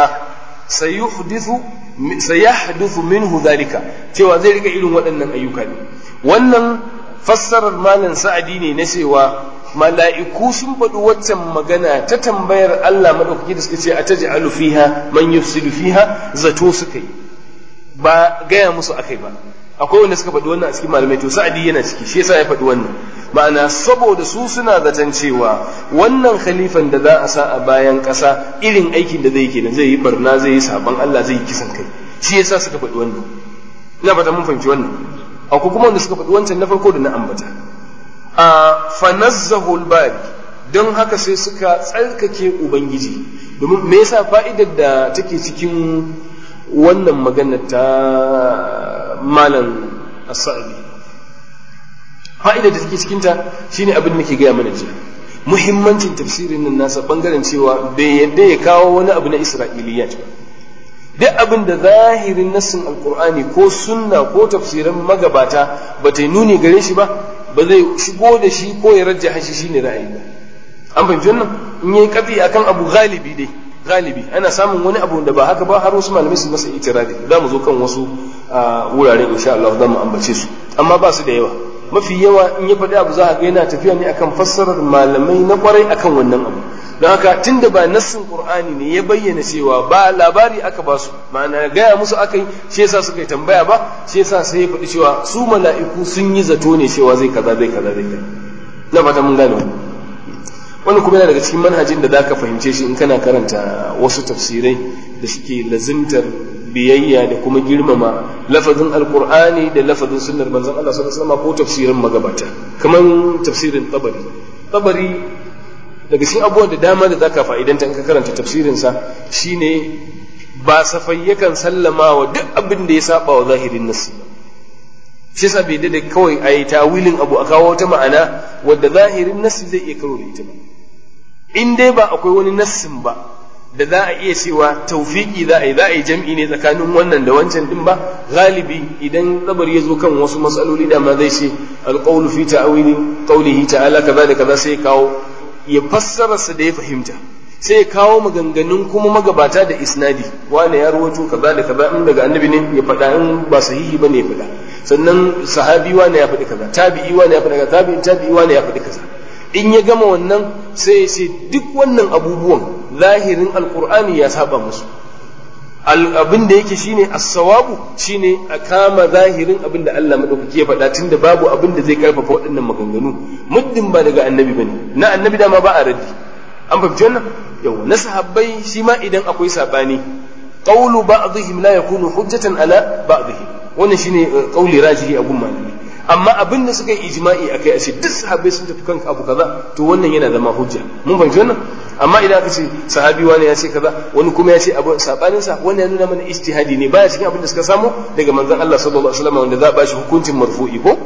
سيحدث منه ذلك سوى ذلك إلو ونن أيوكا ونن فسر المالا سعديني نسوى mala'iku sun faɗi waccan magana ta tambayar Allah maɗaukaki da suka ce a taj'alu fiha man yufsidu fiha, zato suka yi ba gaya musu akai ba. akwai wanda suka faɗi wannan a cikin malamai, to sa'adi yana ciki, shi yasa ya faɗi wannan. ma'ana saboda su suna zaton cewa wannan khalifan da za a sa a bayan ƙasa irin aikin da zai kenan, zai yi barna, zai yi saban Allah, zai yi kisan kai, shi yasa suka faɗi wannan. ina fata mun fahimci wannan. akwai kuma wanda suka faɗi wancan na farko da na ambata. fanazzahu al-bari, don haka sai suka tsarkake ubangiji. domin me yasa fa'idar da take cikin wannan magana ta malam as-sa'idi, fa'idar da take cikin ta shine abin da nake gaya mana jiya, muhimmancin tafsirin nan nasa bangaren cewa bai yadda ya kawo wani abu na isra'iliyat ba. duk abin da zahirin nassin alqur'ani ko sunna ko tafsirin magabata ba ta yi nuni gare shi ba, ba zai shigo da shi ko ya rajjaha shi shine ra'ayi ba. an fahimci wannan. in yayi kafi akan abu galibi ana samun wani abu da ba haka ba, har wasu malamai su masa itiradi. za mu zo kan wasu wurare insha Allah za mu ambace su, amma ba su da yawa. mafi yawa in ya faɗi abu za a ga yana tafiya ne akan fassarar malamai na kwarai akan wannan abu. don haka tunda ba nassin qur'ani ne ya bayyana cewa ba labari aka ba su, ma'ana gaya musu akai, shi yasa suka yi tambaya ba, shi yasa sai ya faɗi cewa su mala'iku sun yi zato ne cewa zai kaza. na fata mun gane wannan kuma yana daga cikin manhajin da zaka fahimce shi in kana karanta wasu tafsirai da suke lazimtar biyayya da kuma girmama lafazin alqur'ani da lafazin sunnar manzon Allah sallallahu alaihi wasallam ko tafsirin magabata, kamar tafsirin tabari daga cikin abubuwan da dama da zaka fa'idanta in ka karanta tafsirin sa shine ba safai yakan sallama wa duk abin da ya saba wa zahirin nassi. shi yasa bai da kawai ayi tawilin abu a kawo wata ma'ana wadda zahirin nassi zai iya karo da ita ba. in dai ba akwai wani nassin ba da za a iya cewa tawfiki za a yi jam'i ne tsakanin wannan da wancan din ba, galibi idan tsabar ya zo kan wasu matsaloli da ma zai ce alqawlu fi ta'wili qawlihi ta'ala kaza da kaza, sai kawo ya fassara sa da ya fahimta, sai kawo maganganun kuma magabata da isnadi, wane ya rawaito kaza da kaza, in daga annabi ne ya faɗa, in ba sahihi bane ya faɗa, sannan sahabi wane ya faɗi kaza, tabi'i wane ya faɗi kaza, tabi'i wane ya faɗi kaza. in ya gama wannan sai ya ce duk wannan abubuwan zahirin alqur'ani ya saba musu. abin da yake shine as-sawabu shine a kama zahirin abin da Allah madaukaki ya faɗa, tunda babu abin da zai karfafa waɗannan maganganu muddin ba daga annabi bane. na annabi dama ba a raddi, an fahimci wannan. yau na sahabbai shi ma idan akwai sabani, qawlu ba'dihim la yakunu hujjatan ala ba'dihim, wannan shine qawli rajihi a gun malami. amma abin da suka yi ijma'i akai a ce duk sahabbai sun tafi kan abu kaza, to wannan yana zama hujja. mun fahimci wannan. amma idan aka ce sahabi wani ya ce kaza, wani kuma ya ce abu sabanin sa, wannan ya nuna mana ijtihadi ne, baya cikin abin da suka samu daga manzon Allah sallallahu alaihi wasallam wanda za a bashi hukuncin marfu'i ko.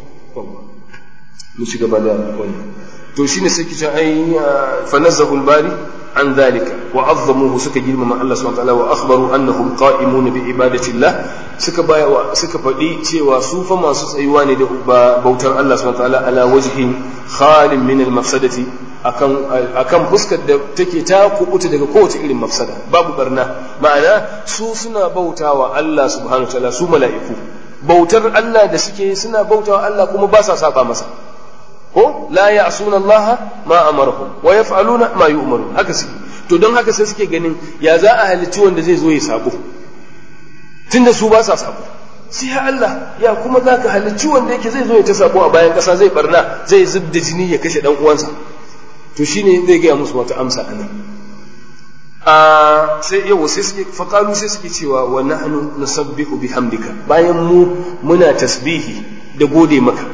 mu ci gaba da wannan. to shine sai kice ai fanazzahu al-bari an dhalika wa azzamuhu, suka girmama Allah subhanahu wa ta'ala, wa akhbaru annahum qa'imuna bi ibadatillah, suka faɗi cewa su fa masu tsayuwa ne da bautar Allah subhanahu wa ta'ala ala wajhin khalin min al-mafsadati, akan fuskar da take ta kubuta daga kowace irin mafsada, babu barna. Ma'ana su suna bautawa Allah subhanahu wataala, su mala'iku bautar Allah da suke suna bautawa Allah kuma ba sa saba masa, ko la ya'suna Allah ma amarahum wa yaf'aluna ma yu'marun, haka suke. To don haka sai suke ganin ya za a halicci wanda zai zo ya sabo tunda su ba sa sabo, sai ya Allah ya kuma za ka halicci wanda yake zai zo ya ta sabo a bayan ƙasa, zai barna, zai zub da jini ya kashe dan uwansa. To shine zai gaya musu wata amsa anan. Sai yau sai suke faqalu, sai suke cewa wa nahnu nusabbihu bihamdika, bayan muna tasbihi da gode maka.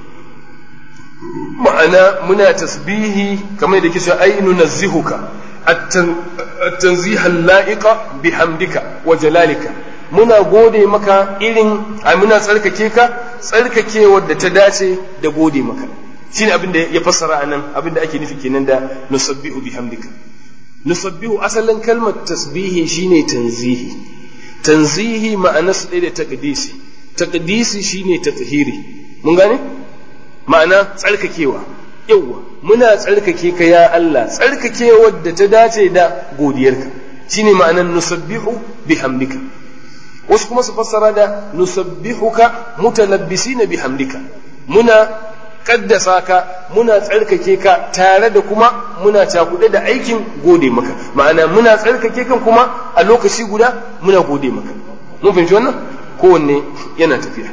Ma'ana muna tasbihi kamar da kike ai nunazzihuka at-tanziha al-la'iqa bihamdika wa jalalika, muna gode maka muna tsarkake ka tsarkakewar da ta dace da gode maka. Shine abin da ya fassara anan, abin da ake nufi kenan da nusabbihu bihamdika. Nusabbihu asalin kalmar tasbihi shine tanzihi. Tanzihi ma'anarsa ɗaya da taqdisi shine tathhiri. Mun gane? Ma'ana tsarkakewa. Yawwa, muna tsarkake ka ya Allah, tsarkakewar da ta dace da godiyarka. Shine ma'anar nusabbihu bihamdika. Wasu kuma su fassara da nusabbihuka mutalabbisina bihamdika, muna kaddasa ka, muna tsarkake ka tare da kuma muna cakuɗe da aikin gode maka. Ma'ana muna tsarkake kan kuma a lokaci guda muna gode maka. Mun fahimci wannan? Kowanne yana tafiya.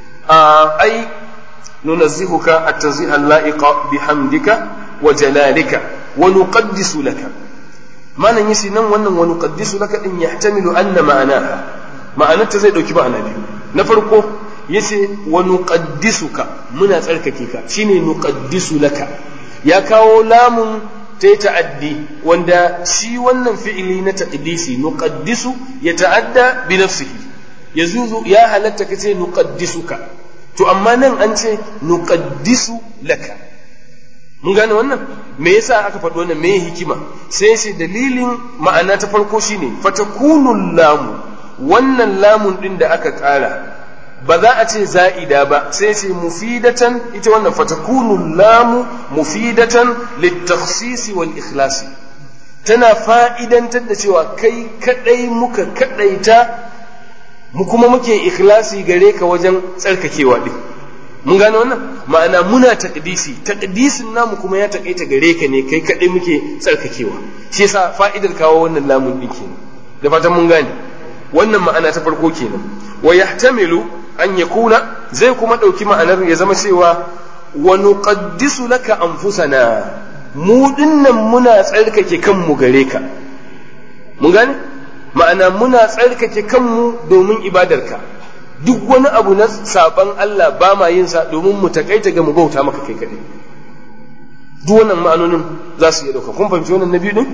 Ai nunazzihuka at-tanziha al-la'iqa bihamdika wa jalalika wa nuqaddisu laka. Manan yasi nan wannan wa nuqaddisu laka din yahtamilu anna ma'anaha, ma'anarta zai dauki ma'ana biyu. Na farko yace wa nuqaddisuka, muna tsarkake ka, shine nuqaddisu laka. Ya kawo lamun ta ta'addi, wanda shi wannan fi'ili na taqdisi nuqaddisu ya ta'adda bi nafsihi, yazuzu ya halatta kace nuqaddisuka. To amma nan an ce nuqaddisu laka. Mun gane wannan? Me yasa aka faɗi wannan? Me hikima? Sai shi dalilin ma'ana ta farko shine fatakunul lamu, wannan lamun din da aka ƙara ba za a ce za'ida ba, sai ce mufidatan, ita wannan fatakunul lamu mufidatan litakhsisi wal ikhlasi, tana fa'idantar da cewa kai kadai muka kadaita mu kuma muke ikhlasi gare ka wajen tsarkakewa din. Mun gane wannan? Ma'ana muna taqdisin namu kuma ya takaita gare ka ne, kai kadai muke tsarkakewa. Shi yasa fa'idar kawo wannan lamun din kenan. Da fatan mun gane. Wannan ma'ana ta farko kenan. Wa yahtamilu an yakuna, zai kuma dauki ma'anar ya zama cewa wa nuqaddisu laka anfusana, mu dinnan muna tsarkake kanmu gare ka. Mun gane? Ma'ana muna tsarkake kanmu domin ibadarka, duk wani abu na saban Allah ba ma yin sa domin mu takaita ga mu bauta maka kai kadai. Duk wannan ma'anonin za su iya dauka. Kun fahimci wannan nabi din?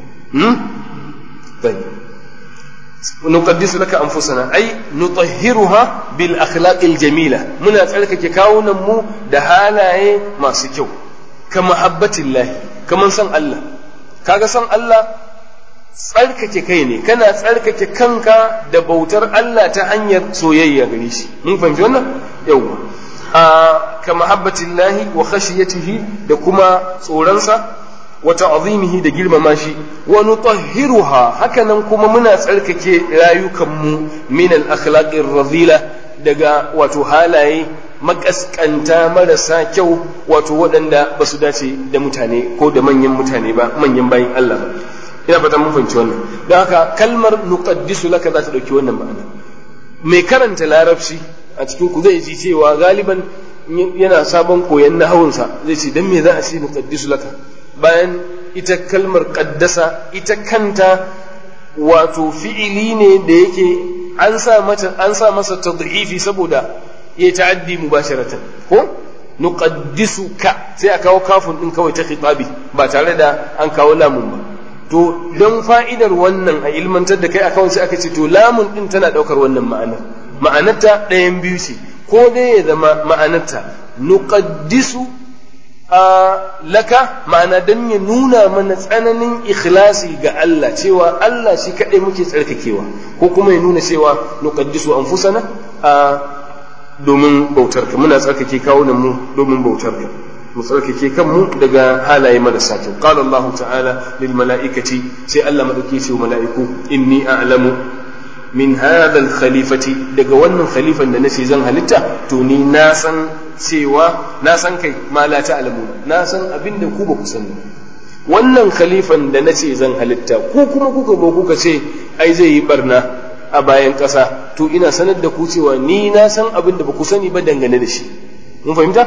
nuqaddisu laka anfusana ay nutahhiruha bil akhlaqil jamila, muna tsarkake kawunan mu da halaye masu kyau, ka mahabbatillahi, kaman san Allah. Kaga san Allah tsarkake kai ne, kana tsarkake kanka da bautar Allah ta hanyar soyayya gare shi. Mun fahimci wannan? Yawwa. Ka mahabbatillahi wa khashiyatihi, da kuma tsoronsa, wa ta'zimihi, da girmama shi, wa nutahhiruha, hakanan kuma muna tsarkake rayukanmu min al-akhlaqir radila, daga wato halaye makaskanta marasa kyau, wato waɗanda ba su dace da mutane ko da manyan mutane ba, manyan bayin Allah ba. Ina fata mun fahimci wannan. Don haka kalmar nuqaddisu laka za ta dauki wannan ma'ana. Mai karanta larabci a cikin ku zai ji cewa galiban yana sabon koyon nahawunsa zai ce dan me za a ce nuqaddisu laka, bayan ita kalmar qaddasa ita kanta wato fi'ili ne da yake an sa masa tad'ifi saboda ya ta'addi mubasharatan, ko nuqaddisuka sai a kawo kafin din kawai ta khitabi ba tare da an kawo lamun ba. To don fa'idar wannan a ilmantar da kai akan sai aka ce to lamun din tana daukar wannan ma'anarta ɗayan biyu ce, ko dai ya zama ma'anarta nuqaddisu laka, ma'ana dan ya nuna mana tsananin ikhlasi ga Allah, cewa Allah shi kaɗai muke tsarkakewa, ko kuma ya nuna cewa nuqaddisu anfusana domin bautarka, muna tsarkake kawunan mu domin bautarka. mu tsarkake kanmu daga halaye marasa kyau. Qala Allah ta'ala lil mala'ikati, sai Allah madauki ce wa mala'iku, inni a'lamu min hadha al khalifati, daga wannan khalifan da nace zan halitta to ni na san cewa na san kai ma la ta'lamu, na san abinda ku ba ku sani. Wannan khalifan da nace zan halitta ku kuma kuka ce ai zai yi barna a bayan ƙasa, to ina sanar da ku cewa ni na san abin da ba ku sani ba dangane da shi. Mun fahimta?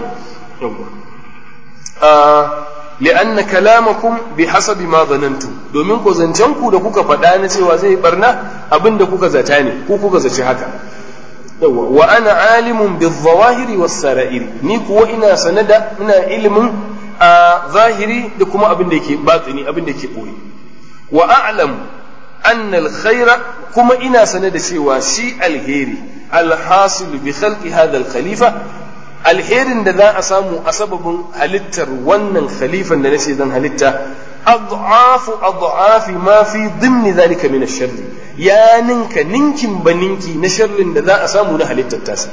li'anna kalamakum bi hasabi ma zanantum, domin ku zancen ku da kuka faɗa na cewa zai barna abin da kuka zata ne, ku kuka zaci haka. Wa ana alimun bi zawahiri was sara'iri, ni kuwa ina sanada, ina ilimin a zahiri da kuma abin da yake batini, abin da yake boye. Wa a'lamu anna al-khaira, kuma ina sane da cewa shi alheri alhasil bi khalqi hadha al-khalifa, alherin da za a samu a sababin halittar wannan khalifan da nace zan halitta, adhafi ma fi dhimni dhalika min ash-sharri, ya ninka ninkin baninki na sharrin da za a samu na halittar tasa.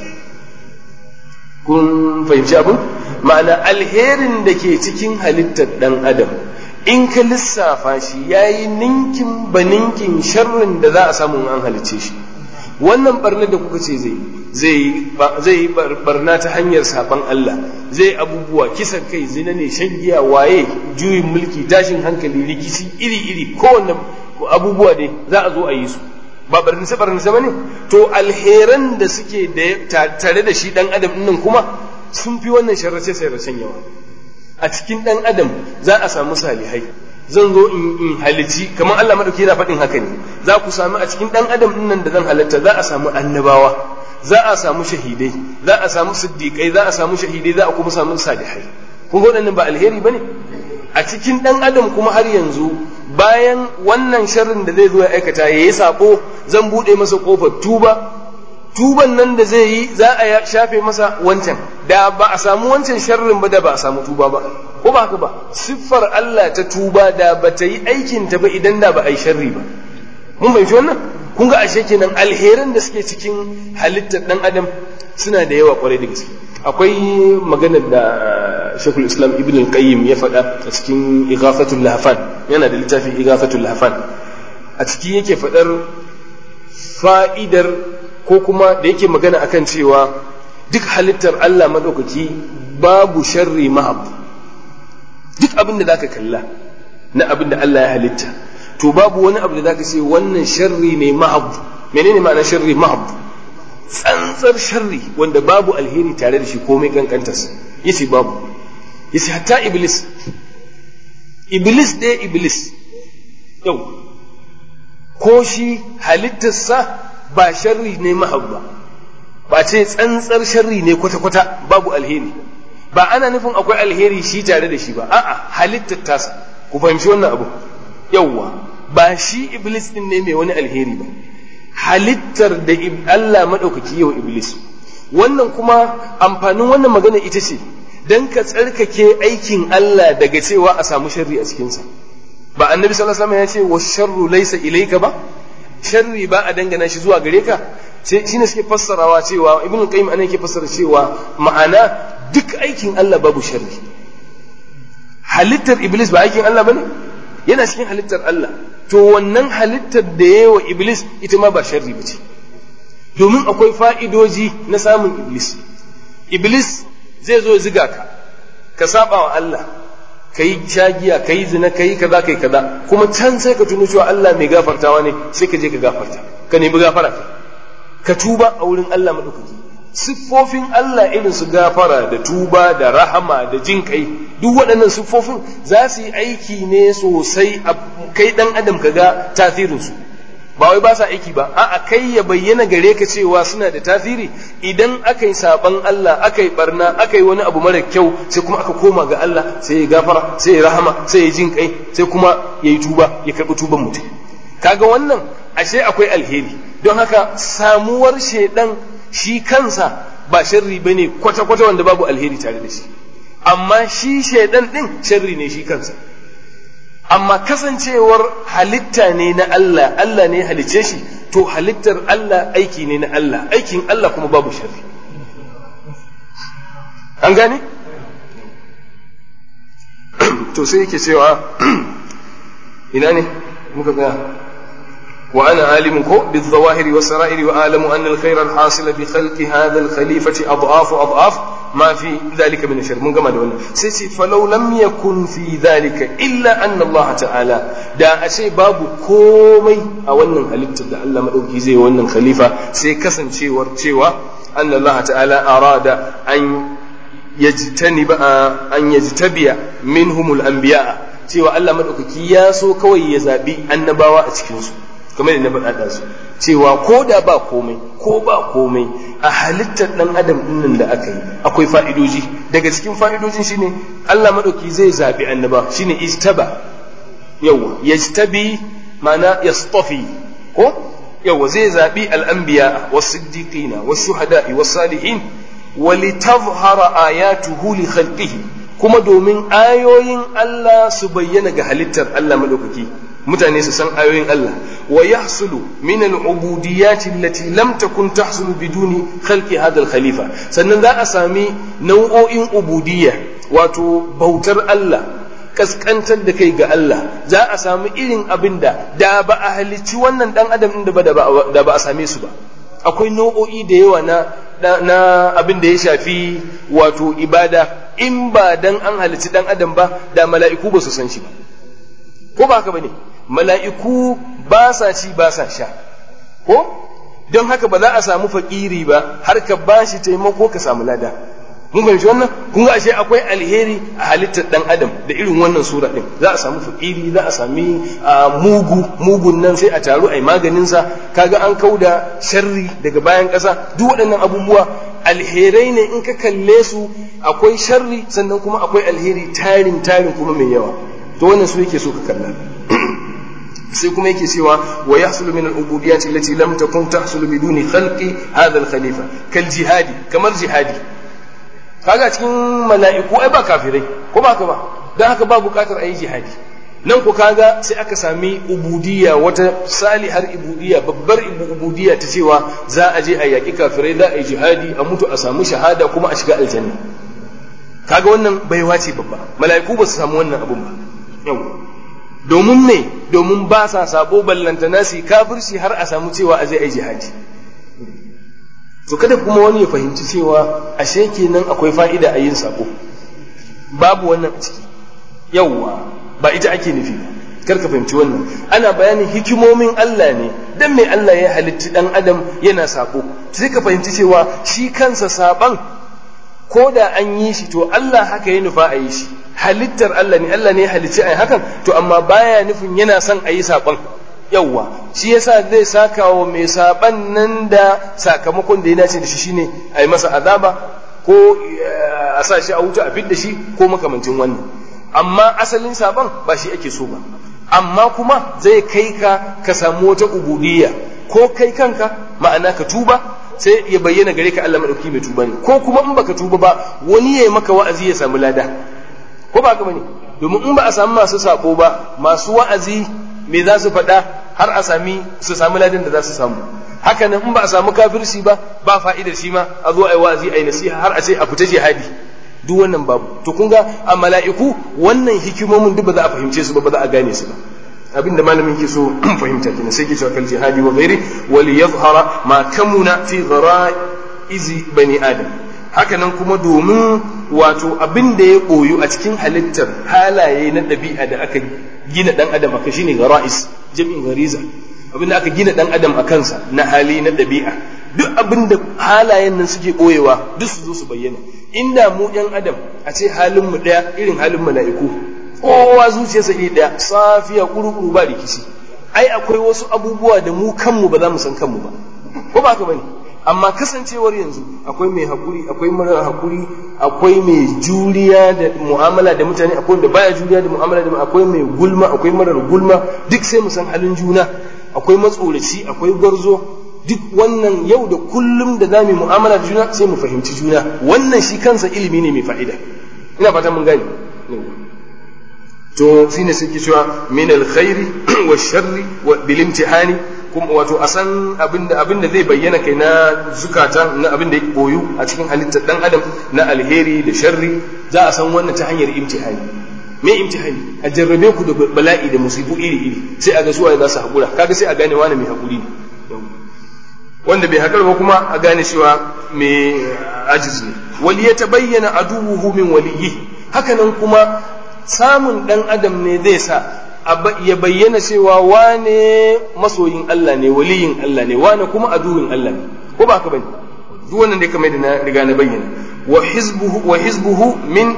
Kun fahimci abin? Ma'ana alherin da ke cikin halittar dan adam in ka lissafa shi ya yi ninkin baninkin sharrin da za a samu an halicce shi. Wannan barna da kuka ce zai yi barna ta hanyar saban Allah, zai abubuwa kisan kai, zina ne, shan giya, waye, juyin mulki, tashin hankali, rikici iri-iri, kowanne abubuwa ne za a zo a yi su. Ba barnisa ba ne? To alheran da suke da tare da shi dan adam nan kuma sun fi wannan sharrace-sharracen yawa. A cikin ɗan adam za a samu salihai, zan zo in halici, kamar Allah madauki yana faɗin haka ne, za ku samu a cikin ɗan adam ɗin nan da zan halatta za a samu annabawa, za a samu shahidai, za a samu siddiƙai, za a samu shahidai, za a kuma samu salihai. Kun ga waɗannan ba alheri ba ne? A cikin ɗan adam kuma har yanzu bayan wannan sharrin da zai zo ya aikata ya yi saɓo, zan buɗe masa ƙofar tuban nan da zai yi za a shafe masa wancan, da ba a samu wancan sharrin ba da ba a samu tuba ba, ko ba haka ba? Siffar Allah ta tuba da ba ta yi aikin ta ba idan da ba a yi sharri ba. Mun fahimci wannan? Kun ga ashe kenan alheran da suke cikin halittar dan adam suna da yawa kwarai da gaske. Akwai maganar da Sheikhul Islam Ibn al-Qayyim ya faɗa a cikin Ighafatul Lahfan, yana da littafin Ighafatul Lahfan. A ciki yake faɗar fa'idar ko kuma da yake magana akan cewa duk halittar Allah madaukaki babu sharri mahab. Duk abin da zaka kalla na abin da Allah ya halitta, to babu wani abu da zaka ce wannan sharri ne mahab. Menene ma'anar sharri mahab? Tsantsar sharri wanda babu alheri tare da shi komai kankantarsa. Yace babu. Yace hatta iblis dai iblis yau ko shi halittarsa ba sharri ne mahabba, ba ce tsantsar sharri ne kwata-kwata babu alheri. Ba ana nufin akwai alheri shi tare da shi ba, a'a halittar tasa. Ku fahimci wannan abu yawwa, ba shi iblis din ne mai wani alheri ba, halittar da Allah maɗaukaki yau iblis. Wannan kuma amfanin wannan magana ita ce dan ka tsarkake aikin Allah daga cewa a samu sharri a cikinsa. Ba annabi sallallahu alaihi wasallam ya ce wa sharru laysa ilayka ba, sharri ba a dangana shi zuwa gare ka. Sai shine suke fassarawa cewa Ibn Qayyim anan yake fassara cewa ma'ana duk aikin Allah babu sharri. Halittar iblis ba aikin Allah bane, yana cikin halittar Allah. To wannan halittar da yawa iblis ita ma ba sharri bace, domin akwai fa'idoji na samun iblis. Iblis zai zo ziga ka saba wa Allah, ka yi shagiya, ka yi zina, ka yi kaza, ka yi kaza, kuma can sai ka tuno cewa Allah mai gafartawa ne, sai ka je ka gafarta, ka nemi gafara, ka tuba a wurin Allah maɗaukaki. Siffofin Allah irin su gafara da tuba da rahama da jin kai, duk waɗannan siffofin za su yi aiki ne sosai a kai ɗan adam ka ga tasirinsu. Ba wai ba sa aiki ba, a'a kai ya bayyana gare ka cewa suna da tasiri. Idan aka yi saban Allah, aka yi barna, aka yi wani abu mara kyau, sai kuma aka koma ga Allah, sai ya gafara, sai ya rahama, sai ya jin kai, sai kuma ya yi tuba, ya karɓi tuban mutum. Kaga wannan ashe akwai alheri. Don haka samuwar shaidan shi kansa ba sharri bane kwata-kwata wanda babu alheri tare da shi, amma shi shaidan din sharri ne shi kansa. Amma kasancewar halitta ne na Allah, Allah ne halicce shi, to halittar Allah aiki ne na Allah, aikin Allah kuma babu sharri. An gane? to sai yake cewa ina ne muka ga wa ana alimun ko bizawahiri was sara'iri wa alamu anna al-khayr al-hasil bi khalqi hadha al-khalifati adaf ma fi dhalika min ash-shar. Mun gama da wannan sai ce falau lam yakun fi dhalika illa anna Allah ta'ala, da a ce babu komai a wannan halittar da Allah madauki zai wannan khalifa sai kasancewar cewa anna Allah ta'ala arada an yajtabiya minhumul anbiya, cewa Allah madaukaki ya so kawai ya zabi annabawa a cikin su, kamar da na faɗa su cewa ko da ba komai a halittar ɗan adam ɗinnan da aka yi akwai fa'idoji. Daga cikin fa'idojin shine Allah maɗauki zai zaɓi annaba, shine istaba, yawa yajtabi ma'ana yastafi ko yawa zai zaɓi al'anbiya was siddiqina was shuhada'i was salihin wa litazhara ayatuhu li khalqihi, kuma domin ayoyin Allah su bayyana ga halittar Allah maɗaukaki, mutane su san ayoyin Allah. Wa yahsulu min al-ubudiyyati allati lam takun tahsulu biduni khalqi hadha al-khalifa, sannan za a sami nau'o'in ubudiyya, wato bautar Allah, kaskantar da kai ga Allah, za a sami irin abinda da ba a halicci wannan dan adam din da ba a same su ba. Akwai nau'o'i da yawa na abin da ya shafi wato ibada, in ba dan an halicci dan adam ba da mala'iku ba su san shi ba, ko ba haka bane? Mala'iku ba sa ci ba sa sha, ko don haka ba za a samu fakiri ba har ka ba shi taimako ka samu lada. Mun fahimci wannan? Kun ga ashe akwai alheri a halittar dan adam da irin wannan sura din. Za a samu fakiri, za a sami mugun nan sai a taru ai maganin sa, kaga an kauda sharri daga bayan ƙasa. Duk waɗannan abubuwa alherai ne in ka kalle su, akwai sharri sannan kuma akwai alheri tarin kuma mai yawa. To wannan su yake so ka kalla. sai kuma yake cewa wa yahsulu min al-ubudiyyati allati lam takun tahsulu biduni khalqi hadha al-khalifa kal jihadi, kamar jihadi. Kaga cikin mala'iku ai ba kafirai, ko ba ka ba, dan haka ba bukatar ayi jihadi. Nan ku kaga sai aka sami ubudiyya, wata salihar ubudiyya, babbar ubudiyya ta cewa za a je a yaki kafirai, za a yi jihadi, a mutu a samu shahada kuma a shiga aljanna. Kaga wannan baiwa ce babba, mala'iku ba su samu wannan abun ba. Yau domin ne, domin ba sa sabo ballantana su kafirci har a samu cewa a zai ai jihadi. To kada kuma wani ya fahimci cewa ashe kenan akwai fa'ida a yin sabo, babu wannan a ciki. Yawwa ba ita ake nufi ba, kar ka fahimci wannan. Ana bayanin hikimomin Allah ne, dan me Allah ya halitta dan adam yana sabo, sai ka fahimci cewa shi kansa saban ko da an yi shi to Allah haka ya nufa a yi shi, halittar Allah ne, Allah ne ya halicci a yi hakan, to amma baya nufin yana son a yi saɓon. Yawwa shi yasa zai saka wa mai saɓan nan da sakamakon da ya dace da shi shine a yi masa azaba ko a sa shi a wuta a fidda shi ko makamancin wannan. Amma asalin saɓon ba shi ake so ba, amma kuma zai kai ka samu wata ubudiyya, ko kai kanka ma'ana ka tuba sai ya bayyana gare ka Allah madauki mai tuba ne, ko kuma in baka tuba ba wani yayi maka wa'azi ya samu lada, ko ba haka bane? Domin in ba a samu masu sabo ba, masu wa'azi me za su faɗa har a su samu ladan da za su samu? Haka nan in ba a samu kafirci ba fa'idar shi ma a zo ai wa'azi ai nasiha har a ce a fita jihadi, duk wannan babu. To kun ga a mala'iku wannan hikimomin duk ba za a fahimce su ba za a gane su ba. abin da malamin ke so fahimta kenan, sai ke cewa kal jihadi wa ghairi wa li yadhhara ma kamuna fi ghara'iz bani adam. Haka nan kuma domin wato abin da ya koyu a cikin halittar halaye na ɗabi'a da aka gina dan adam aka, shine ghara'is jami'in ghariza, abin da aka gina dan adam a kansa na hali na ɗabi'a, duk abin da halayen nan suke ɓoyewa duk su zo su bayyana. Inda mu ɗan adam a ce halin mu ɗaya irin halin mala'iku, kowa zuciyarsa iri ɗaya, safiya kuru-kuru ba rikici, ai akwai wasu abubuwa da mu kanmu ba za mu san kanmu ba, ko ba haka bane? Amma kasancewar yanzu akwai mai hakuri, akwai mara hakuri, akwai mai juriya da mu'amala da mutane, akwai wanda baya juriya da mu'amala da mutane, akwai mai gulma, akwai marar gulma, duk sai mu san halin juna. Akwai matsoraci, akwai gwarzo, duk wannan yau da kullum da zamu mu'amala da juna sai mu fahimci juna. Wannan shi kansa ilimi ne mai fa'ida. Ina fata mun gane. To shine sai ke cewa min alkhairi wa sharri wa bil imtihani, kuma wato a san abinda zai bayyana kai na zukata, na abinda ya koyu a cikin halittar dan adam na alheri da sharri, za a san wannan ta hanyar imtihani. me imtihani a jarrabe ku da bala'i da musibu iri sai a ga suwaye za su haƙura, kaga sai a gane wani mai haƙuri ne, wanda bai haƙar ba kuma a gane cewa mai ajiz ne. Wali ya tabayyana aduwuhu min waliyyi, hakanan kuma samun dan adam ne zai sa ya bayyana cewa wane masoyin Allah ne, waliyin Allah ne, wane kuma aduwin Allah ne, ko ba haka bane? Duk wannan dai kamar da na riga na bayyana. Wa hizbuhu min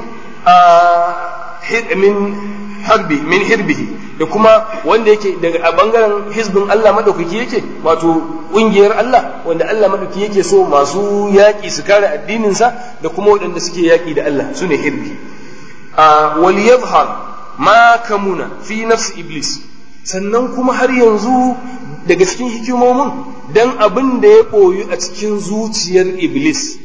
hirbihi, da kuma wanda yake daga a bangaren hizbin Allah madaukaki yake, wato kungiyar Allah wanda Allah madaukaki yake so masu yaƙi su kare addininsa, da kuma waɗanda suke yaƙi da Allah su ne hirbi. Wal yadhhar ma kamuna fi nafsi iblis, sannan kuma har yanzu daga cikin hikimomin dan abin da ya ɓoyu a cikin zuciyar iblis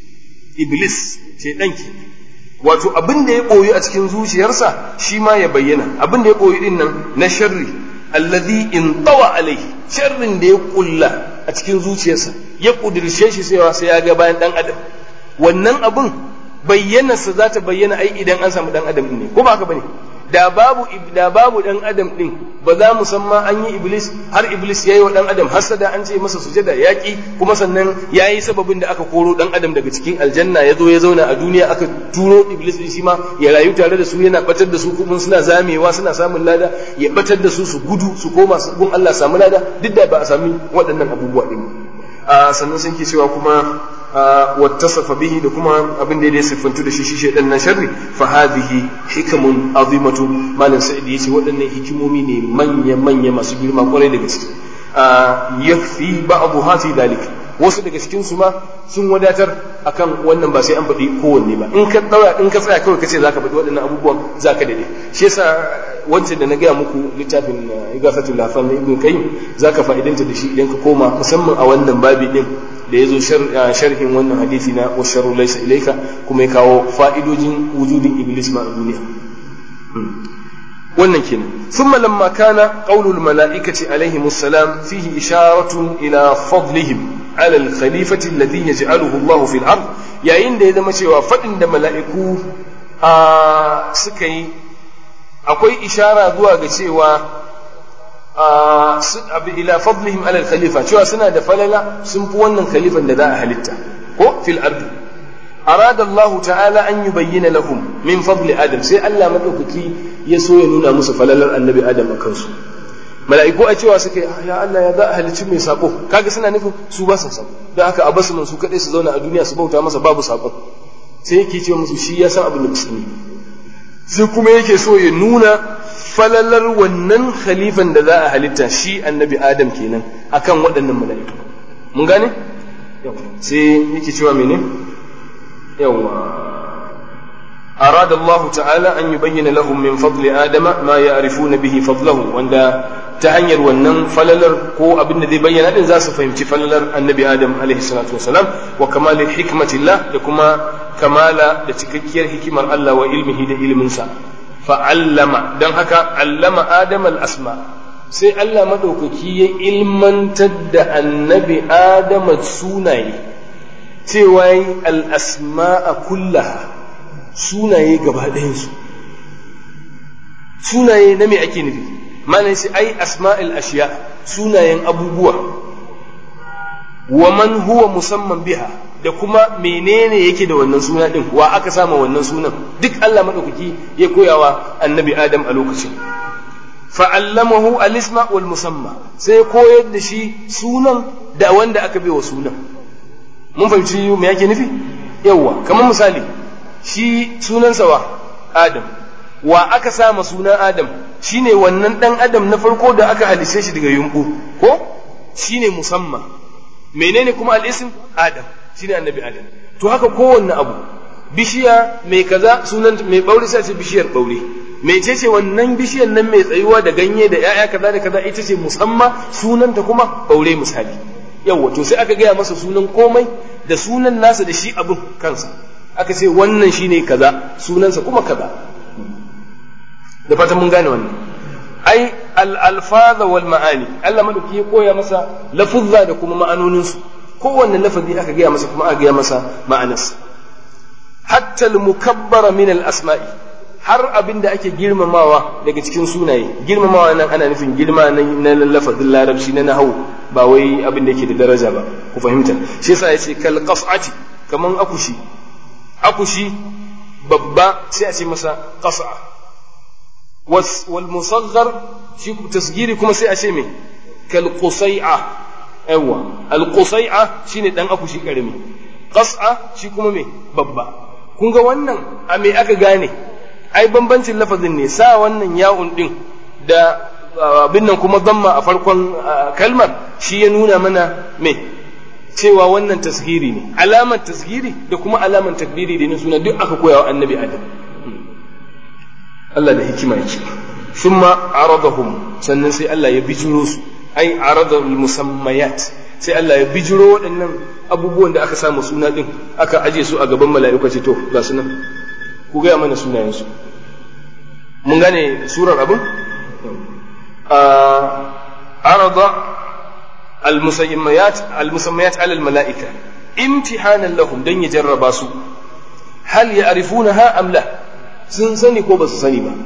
ce ɗanki, wato abin da ya ɓoyi a cikin zuciyarsa shi ma ya bayyana, abin da ya ɓoyi din nan na sharri alladhi in tawa alaihi, sharrin da ya kulla a cikin zuciyarsa ya kudirce shi sai ya ga bayan dan adam, wannan abin bayyanarsa za ta bayyana ai idan an samu dan adam din ne, ko ba haka bane? da babu dan adam din ba za mu san ma an yi iblis, har iblis yayi wa dan adam hasada, an ce masa sujada yaki, kuma sannan yayi sababin da aka koro dan adam daga cikin aljanna ya zo ya zauna a duniya, aka turo iblis din shi ma ya rayu tare da su, yana batar da su kuma suna zamewa suna samun lada, ya batar da su su gudu su koma su gun Allah samu lada, duk da ba a sami waɗannan abubuwa din. Sannan sun ke cewa kuma wattasafa bihi, da kuma abin da ya siffantu da shi shaidan na sharri, fa hadhihi hikamun azimatu, malam sa'id yace waɗannan hikimomi ne manya masu girma kwarai da gaske. Yakfi ba'dha fi dalik, wasu daga cikin su ma sun wadatar akan wannan, ba sai an faɗi kowanne ba. In ka tsaya kawai kace zaka faɗi waɗannan abubuwan zaka dade. Shi yasa wancan da na gaya muku littafin Igafatul Lahfan na Ibn Qayyim zaka fa'idanta da shi idan ka koma, musamman a wannan babi din da ya zo sharhin wannan hadisi na wa sharru laysa ilayka, kuma ya kawo fa'idojin wujudin iblis ma a duniya. wannan kenan. Thumma lamma kana qaulul mala'ikati alaihimus salam fihi isharatun ila fadlihim ala al-khalifati alladhi yaj'aluhu Allah fil ard, yayin da ya zama cewa fadin da mala'iku suka yi akwai ishara zuwa ga cewa ila fadlihim ala al-khalifa, cewa suna da falala sun fi wannan khalifan da za a halitta ko fil ardi. arada Allah ta'ala an yubayyana lahum min fadli adam, sai Allah madaukaki ya so ya nuna musu falalar annabi adam a kansu. Mala'iku a cewa suke ya Allah ya za a halicci mai sako, kaga suna nufin su ba su sako, don haka a basu nan su kadai su zauna a duniya su bauta masa babu sako. Sai yake cewa musu shi ya san abin da musulmi, sai kuma yake so ya nuna falalar wannan khalifan da za a halitta shi annabi adam kenan akan waɗannan mala'iku. Mun gane? Sai yake cewa mene? أراد الله تعالى أن يبين لهم من فضل آدم ما يعرفون به فضله، وأن تهنير ونن فللر كو أبن ذي بين أن زاس فهمت فللر النبي آدم عليه الصلاة والسلام، وكمال حكمة الله لكما كمال لتككير حكمة الله وإلمه ده إلم منسى. فعلم دم هكا علم آدم الأسماء، سي الله مدوكي علما تد النبي آدم السوناي cewa al'asma'a kullaha, sunaye gaba ɗayansu. Sunaye na me ake nufi? Mana sai ai asma'il ashiya, sunayen abubuwa, wa man huwa musamman biha, da kuma menene yake da wannan suna ɗin, wa aka sama wannan sunan, duk Allah maɗaukaki ya koyawa annabi Adam a lokacin. Fa'allamahu al-isma wal musamma, sai koyar da shi sunan da wanda aka bai wa sunan. Mun fahimci me yake nufi? Yawwa, kamar misali, shi sunansa wa Adam, wa aka sama sunan Adam shine wannan dan Adam na farko da aka halice shi daga yumbu, ko shine musamman. Menene kuma al-ism? Adam, shine annabi Adam. To haka kowanne abu, bishiya mai kaza sunan mai baure sai ce bishiyar baure, mece ce wannan bishiyar nan mai tsayuwa da ganye da 'ya'ya kaza da kaza, ita ce musamman, sunanta kuma baure misali. Yawwa, to sai aka gaya masa sunan komai da sunan nasa da shi abin kansa, aka ce wannan shine kaza, sunansa kuma kaza. Da fatan mun gane wannan. Ai al-alfaza wal ma'ani, Allah madauki ya koya masa lafuzza da kuma ma'anoninsu, kowanne lafazi aka gaya masa kuma aka gaya masa ma'anarsa. Hatta al-mukabbara min al-asma'i, har abin da ake girmamawa daga cikin sunaye. Girmamawa nan ana nufin girma na lafazin larabci na nahawu, ba wai abin da yake da daraja ba, ku fahimta. Shi yasa yace kal qas'ati, kaman akushi babba sai a ce masa qas'a. Wal musaghar shi tasgiri kuma sai a ce me kal qusai'a. Yawa al qusai'a shine dan akushi karami, qas'a shi kuma me babba. Kun ga wannan a me aka gane? Ai bambancin lafazin ne, sa wannan ya'un din da abin nan kuma zamma a farkon kalmar shi ya nuna mana me cewa wannan tasgiri ne, alamar tasgiri da kuma alamar takbiri da suna duk aka koya wa annabi Adam. Allah da hikima yake. Thumma aradahum, sannan sai Allah ya bijiro su, ai aradul musammayat, sai Allah ya bijiro waɗannan abubuwan da aka samu suna din aka aje su a gaban mala'iku ce to ga su nan ku gaya mana sunayensu. Mun gane surar abin? Arada al-musammayat ala al-mala'ika imtihanan lahum, dan ya jarraba su, hal ya'rifunaha am la, sun sani ko ba su sani ba.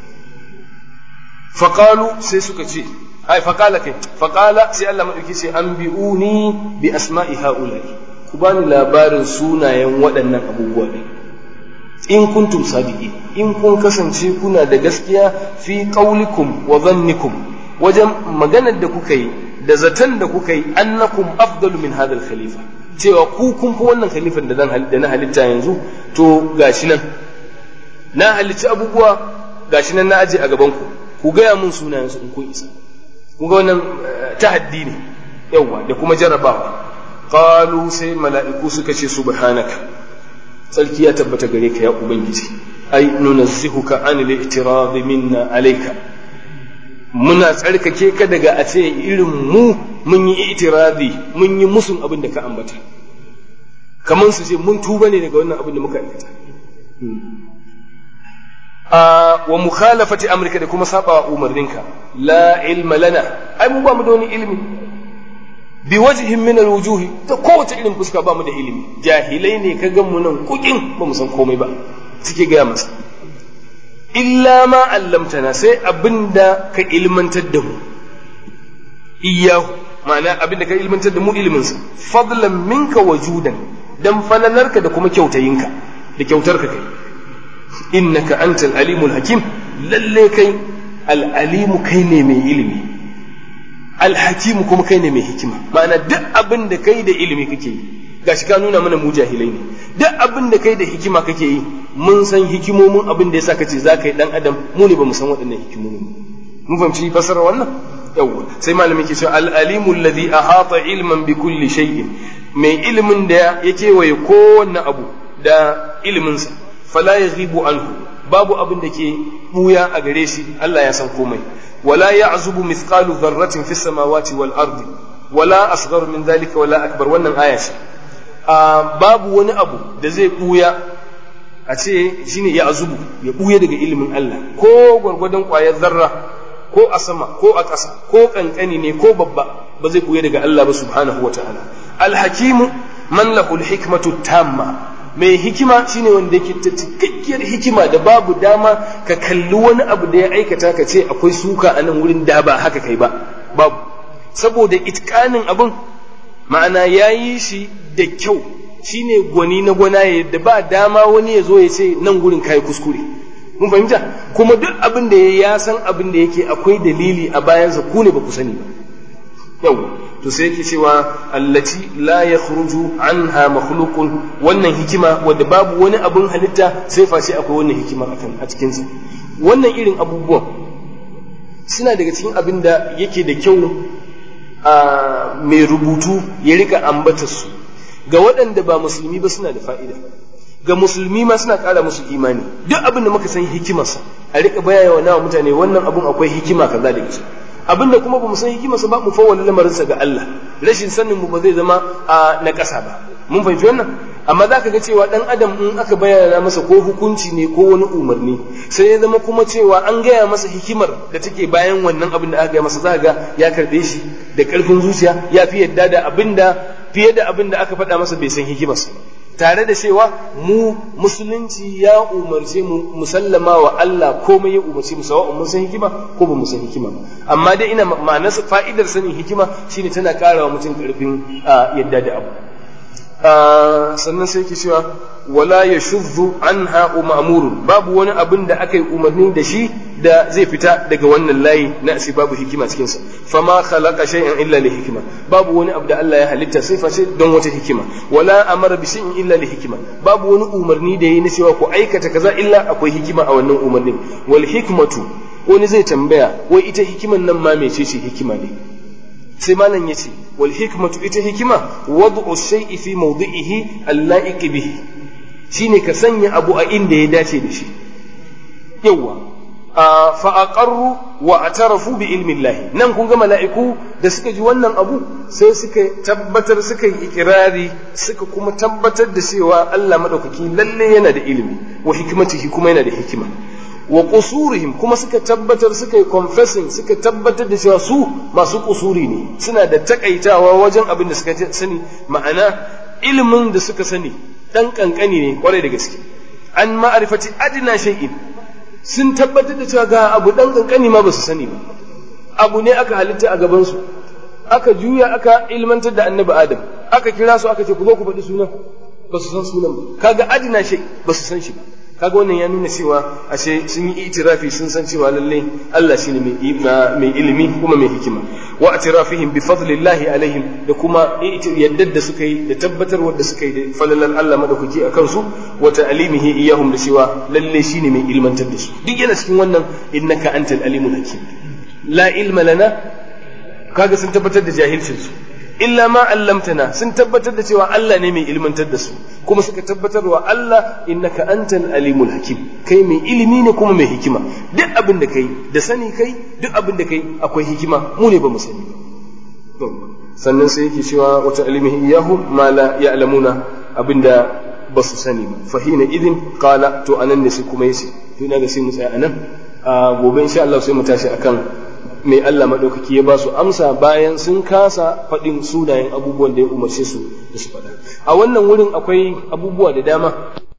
Faqalu, sai suka ce faqala sai Allah madauki ce anbi'uni bi asma'i ha'ula'i, ku bani labarin sunayen waɗannan abubuwa ne. In kuntum sadiqin, in kun kasance kuna da gaskiya fi qaulikum wa dhannikum, wajen maganar da kuka yi da zaton da kuka yi, annakum afdalu min hadha al-khalifa, cewa ku kun fi wannan khalifan da na halitta yanzu. To gashi nan na halitta abubuwa, gashi nan na aje a gaban ku gaya mun sunayen su in kun isa. Kun ga wannan tahaddi ne, yawa, da kuma jarrabawa. Qalu, sai mala'iku suka ce subhanaka, sarki ya tabbata gare ka ya ubangiji, ai nunazzihuka anil i'tirad minna alayka, muna tsarkake ka daga a ce irin mu mun yi i'tiradi, mun yi musun abin da ka ambata, kamar su ce mun tuba ne daga wannan abin da muka aikata. Wa mukhalafati amrika, da kuma saba wa umarninka. La ilma lana, ai mu ba mu da wani ilimi, bi wajhin min alwujuhi, ta kowace irin fuska ba mu da ilimi, jahilai ne ka gan mu nan kukin, ba mu san komai ba, suke gaya masa. Illa ma allamtana, sai abinda ka ilmantar da mu, iyahu, ma'ana abinda ka ilmantar da mu iliminsa, fadlan minka wajudan, dan falalarka da kuma kyautayinka da kyautarka kai. Innaka antal alimul hakim, lalle kai al-alimu, kai ne mai ilimi, al-hakimu kuma kai ne mai hikima. Ma'ana duk abin da kai da ilimi kake yi, gashi ka nuna mana mu jahilai ne, duk abin da kai da hikima kake yi, mun san hikimomin abin da yasa kace za ka yi dan adam, mu ne ba mu san waɗannan hikimomin. Mun fahimci fasarar wannan? Yawwa, sai malamin ke cewa al-alimu alladhi ahata ilman bi kulli shay'in, mai ilimin da ya kewaye kowanne abu da iliminsa. Fala yaghibu anhu, babu abin da ke buya a gare shi, Allah ya san komai. Wala ya'zubu mithqalu dharratin fis samawati wal ardi wala asghar min dhalika wala akbar. Wannan aya ce, babu wani abu da zai buya a ce shine ya'zubu, ya buya daga ilimin Allah, ko gwargwadon ƙwayar zarra, ko a sama ko a ƙasa, ko kankani ne ko babba, ba zai buya daga Allah ba subhanahu wa ta'ala. Al-hakimu man lahu al-hikmatu tamma, mai hikima shine wanda yake ta cikakkiyar hikima da babu dama ka kalli wani abu da ya aikata ka ce akwai suka a nan wurin da ba haka kai ba, babu, saboda itkanin abin, ma'ana ya yi shi da kyau, shine gwani na gwanaye da ba dama wani ya zo ya ce nan gurin kai kuskure. Mun fahimta? Kuma duk abin da ya san abin da yake akwai dalili a bayansa, ku ne ba ku sani ba. Yau, to sai yake cewa allati la yakhruju anha makhluqun, wannan hikima wadda babu wani abun halitta sai face akwai wannan hikima a cikin sa. Wannan irin abubuwan suna daga cikin abin da yake da kyau a mai rubutu ya rika ambatar su ga waɗanda ba musulmi ba, suna da fa'ida. Ga musulmi ma suna ƙara musu imani. Duk abin da muka san hikimarsa a rika bayyana wa mutane wannan abun akwai hikima kaza da kaza. Abinda kuma ba mu san hikimarsa ba, mu fawwala lamarinsa ga Allah, rashin sanin mu ba zai zama na ƙasa ba. Mun fahimci wannan? Amma za ka ga cewa ɗan adam in aka bayyana masa ko hukunci ne ko wani umarni, sai ya zama kuma cewa an gaya masa hikimar da take bayan wannan abin da aka gaya masa, za ga ya karɓe shi da ƙarfin zuciya, ya fi yadda da fiye da abin da aka faɗa masa bai san hikimarsa ba. tare da cewa mu musulunci ya umarce mu musallama wa Allah komai ya umarce mu sawa'un mun san hikima ko ba mu san hikima ba amma dai ina ma'anar fa'idar sanin hikima shine tana ƙara wa mutum ƙarfin yadda da abu sannan sai ke cewa wala yashuddu anha ma'murun babu wani abin da aka yi umarni da shi da zai fita daga wannan layi na asi babu hikima cikin sa fama khalaqa shay'an illa li hikima babu wani abu da Allah ya halitta sai face don wata hikima wala amara bi shay'in illa li hikima babu wani umarni da yayi na cewa ku aikata kaza illa akwai hikima a wannan umarnin wal hikmatu wani zai tambaya wai ita hikiman nan ma mecece hikima ne sai malam yace wal hikmatu ita hikima wad'u shay'i fi mawdi'ihi al-la'iq bihi shine ka sanya abu a inda ya dace da shi yawa fa aqarru wa atarafu bi ilmi Allah nan kun ga mala'iku da suka ji wannan abu sai suka tabbatar suka yi ikirari suka kuma tabbatar da cewa Allah madaukaki lalle yana da ilimi wa hikmatihi kuma yana da hikima wa qusurihim kuma suka tabbatar suka yi confessing suka tabbatar da cewa su masu kusuri ne suna da takaitawa wajen abin da suka sani ma'ana ilimin da suka sani dan kankani ne kwarai da gaske an ma'arifati adna shay'in sun tabbatar da cewa ga abu dan kankani ma ba su sani ba abu ne aka halitta a gaban su aka juya aka ilmantar da annabi adam aka kira su aka ce ku zo ku faɗi sunan ba su san sunan ba kaga adna shay ba su san shi ba kaga wannan ya nuna cewa ashe sun yi itirafi sun san cewa lalle Allah shine mai ilimi kuma mai hikima wa atirafihim bi fadlillahi alaihim da kuma yaddar da suka yi da tabbatarwar da suka yi da falalar Allah madaukaki akan su wa ta'limihi iyahum da cewa lalle shine mai ilmantar da su duk yana cikin wannan innaka antal alimul hakim la ilma lana kaga sun tabbatar da jahilcin su illa ma allamtana sun tabbatar da cewa Allah ne mai ilmantar da su kuma suka tabbatar wa Allah innaka antal alimul hakim kai mai ilimi ne kuma mai hikima duk abin da kai da sani kai duk abin da kai akwai hikima mu ne ba mu sani ba sannan sai yake cewa wata ilmihi iyahu ma la ya'lamuna abinda ba su sani ba fahina idin qala to anan ne sai kuma yace to ina ga sai mu tsaya anan gobe insha Allah sai mu tashi akan mai Allah maɗaukaki ya ba su amsa bayan sun kasa faɗin sunayen abubuwan da ya umarce su da su faɗa a wannan wurin akwai abubuwa da dama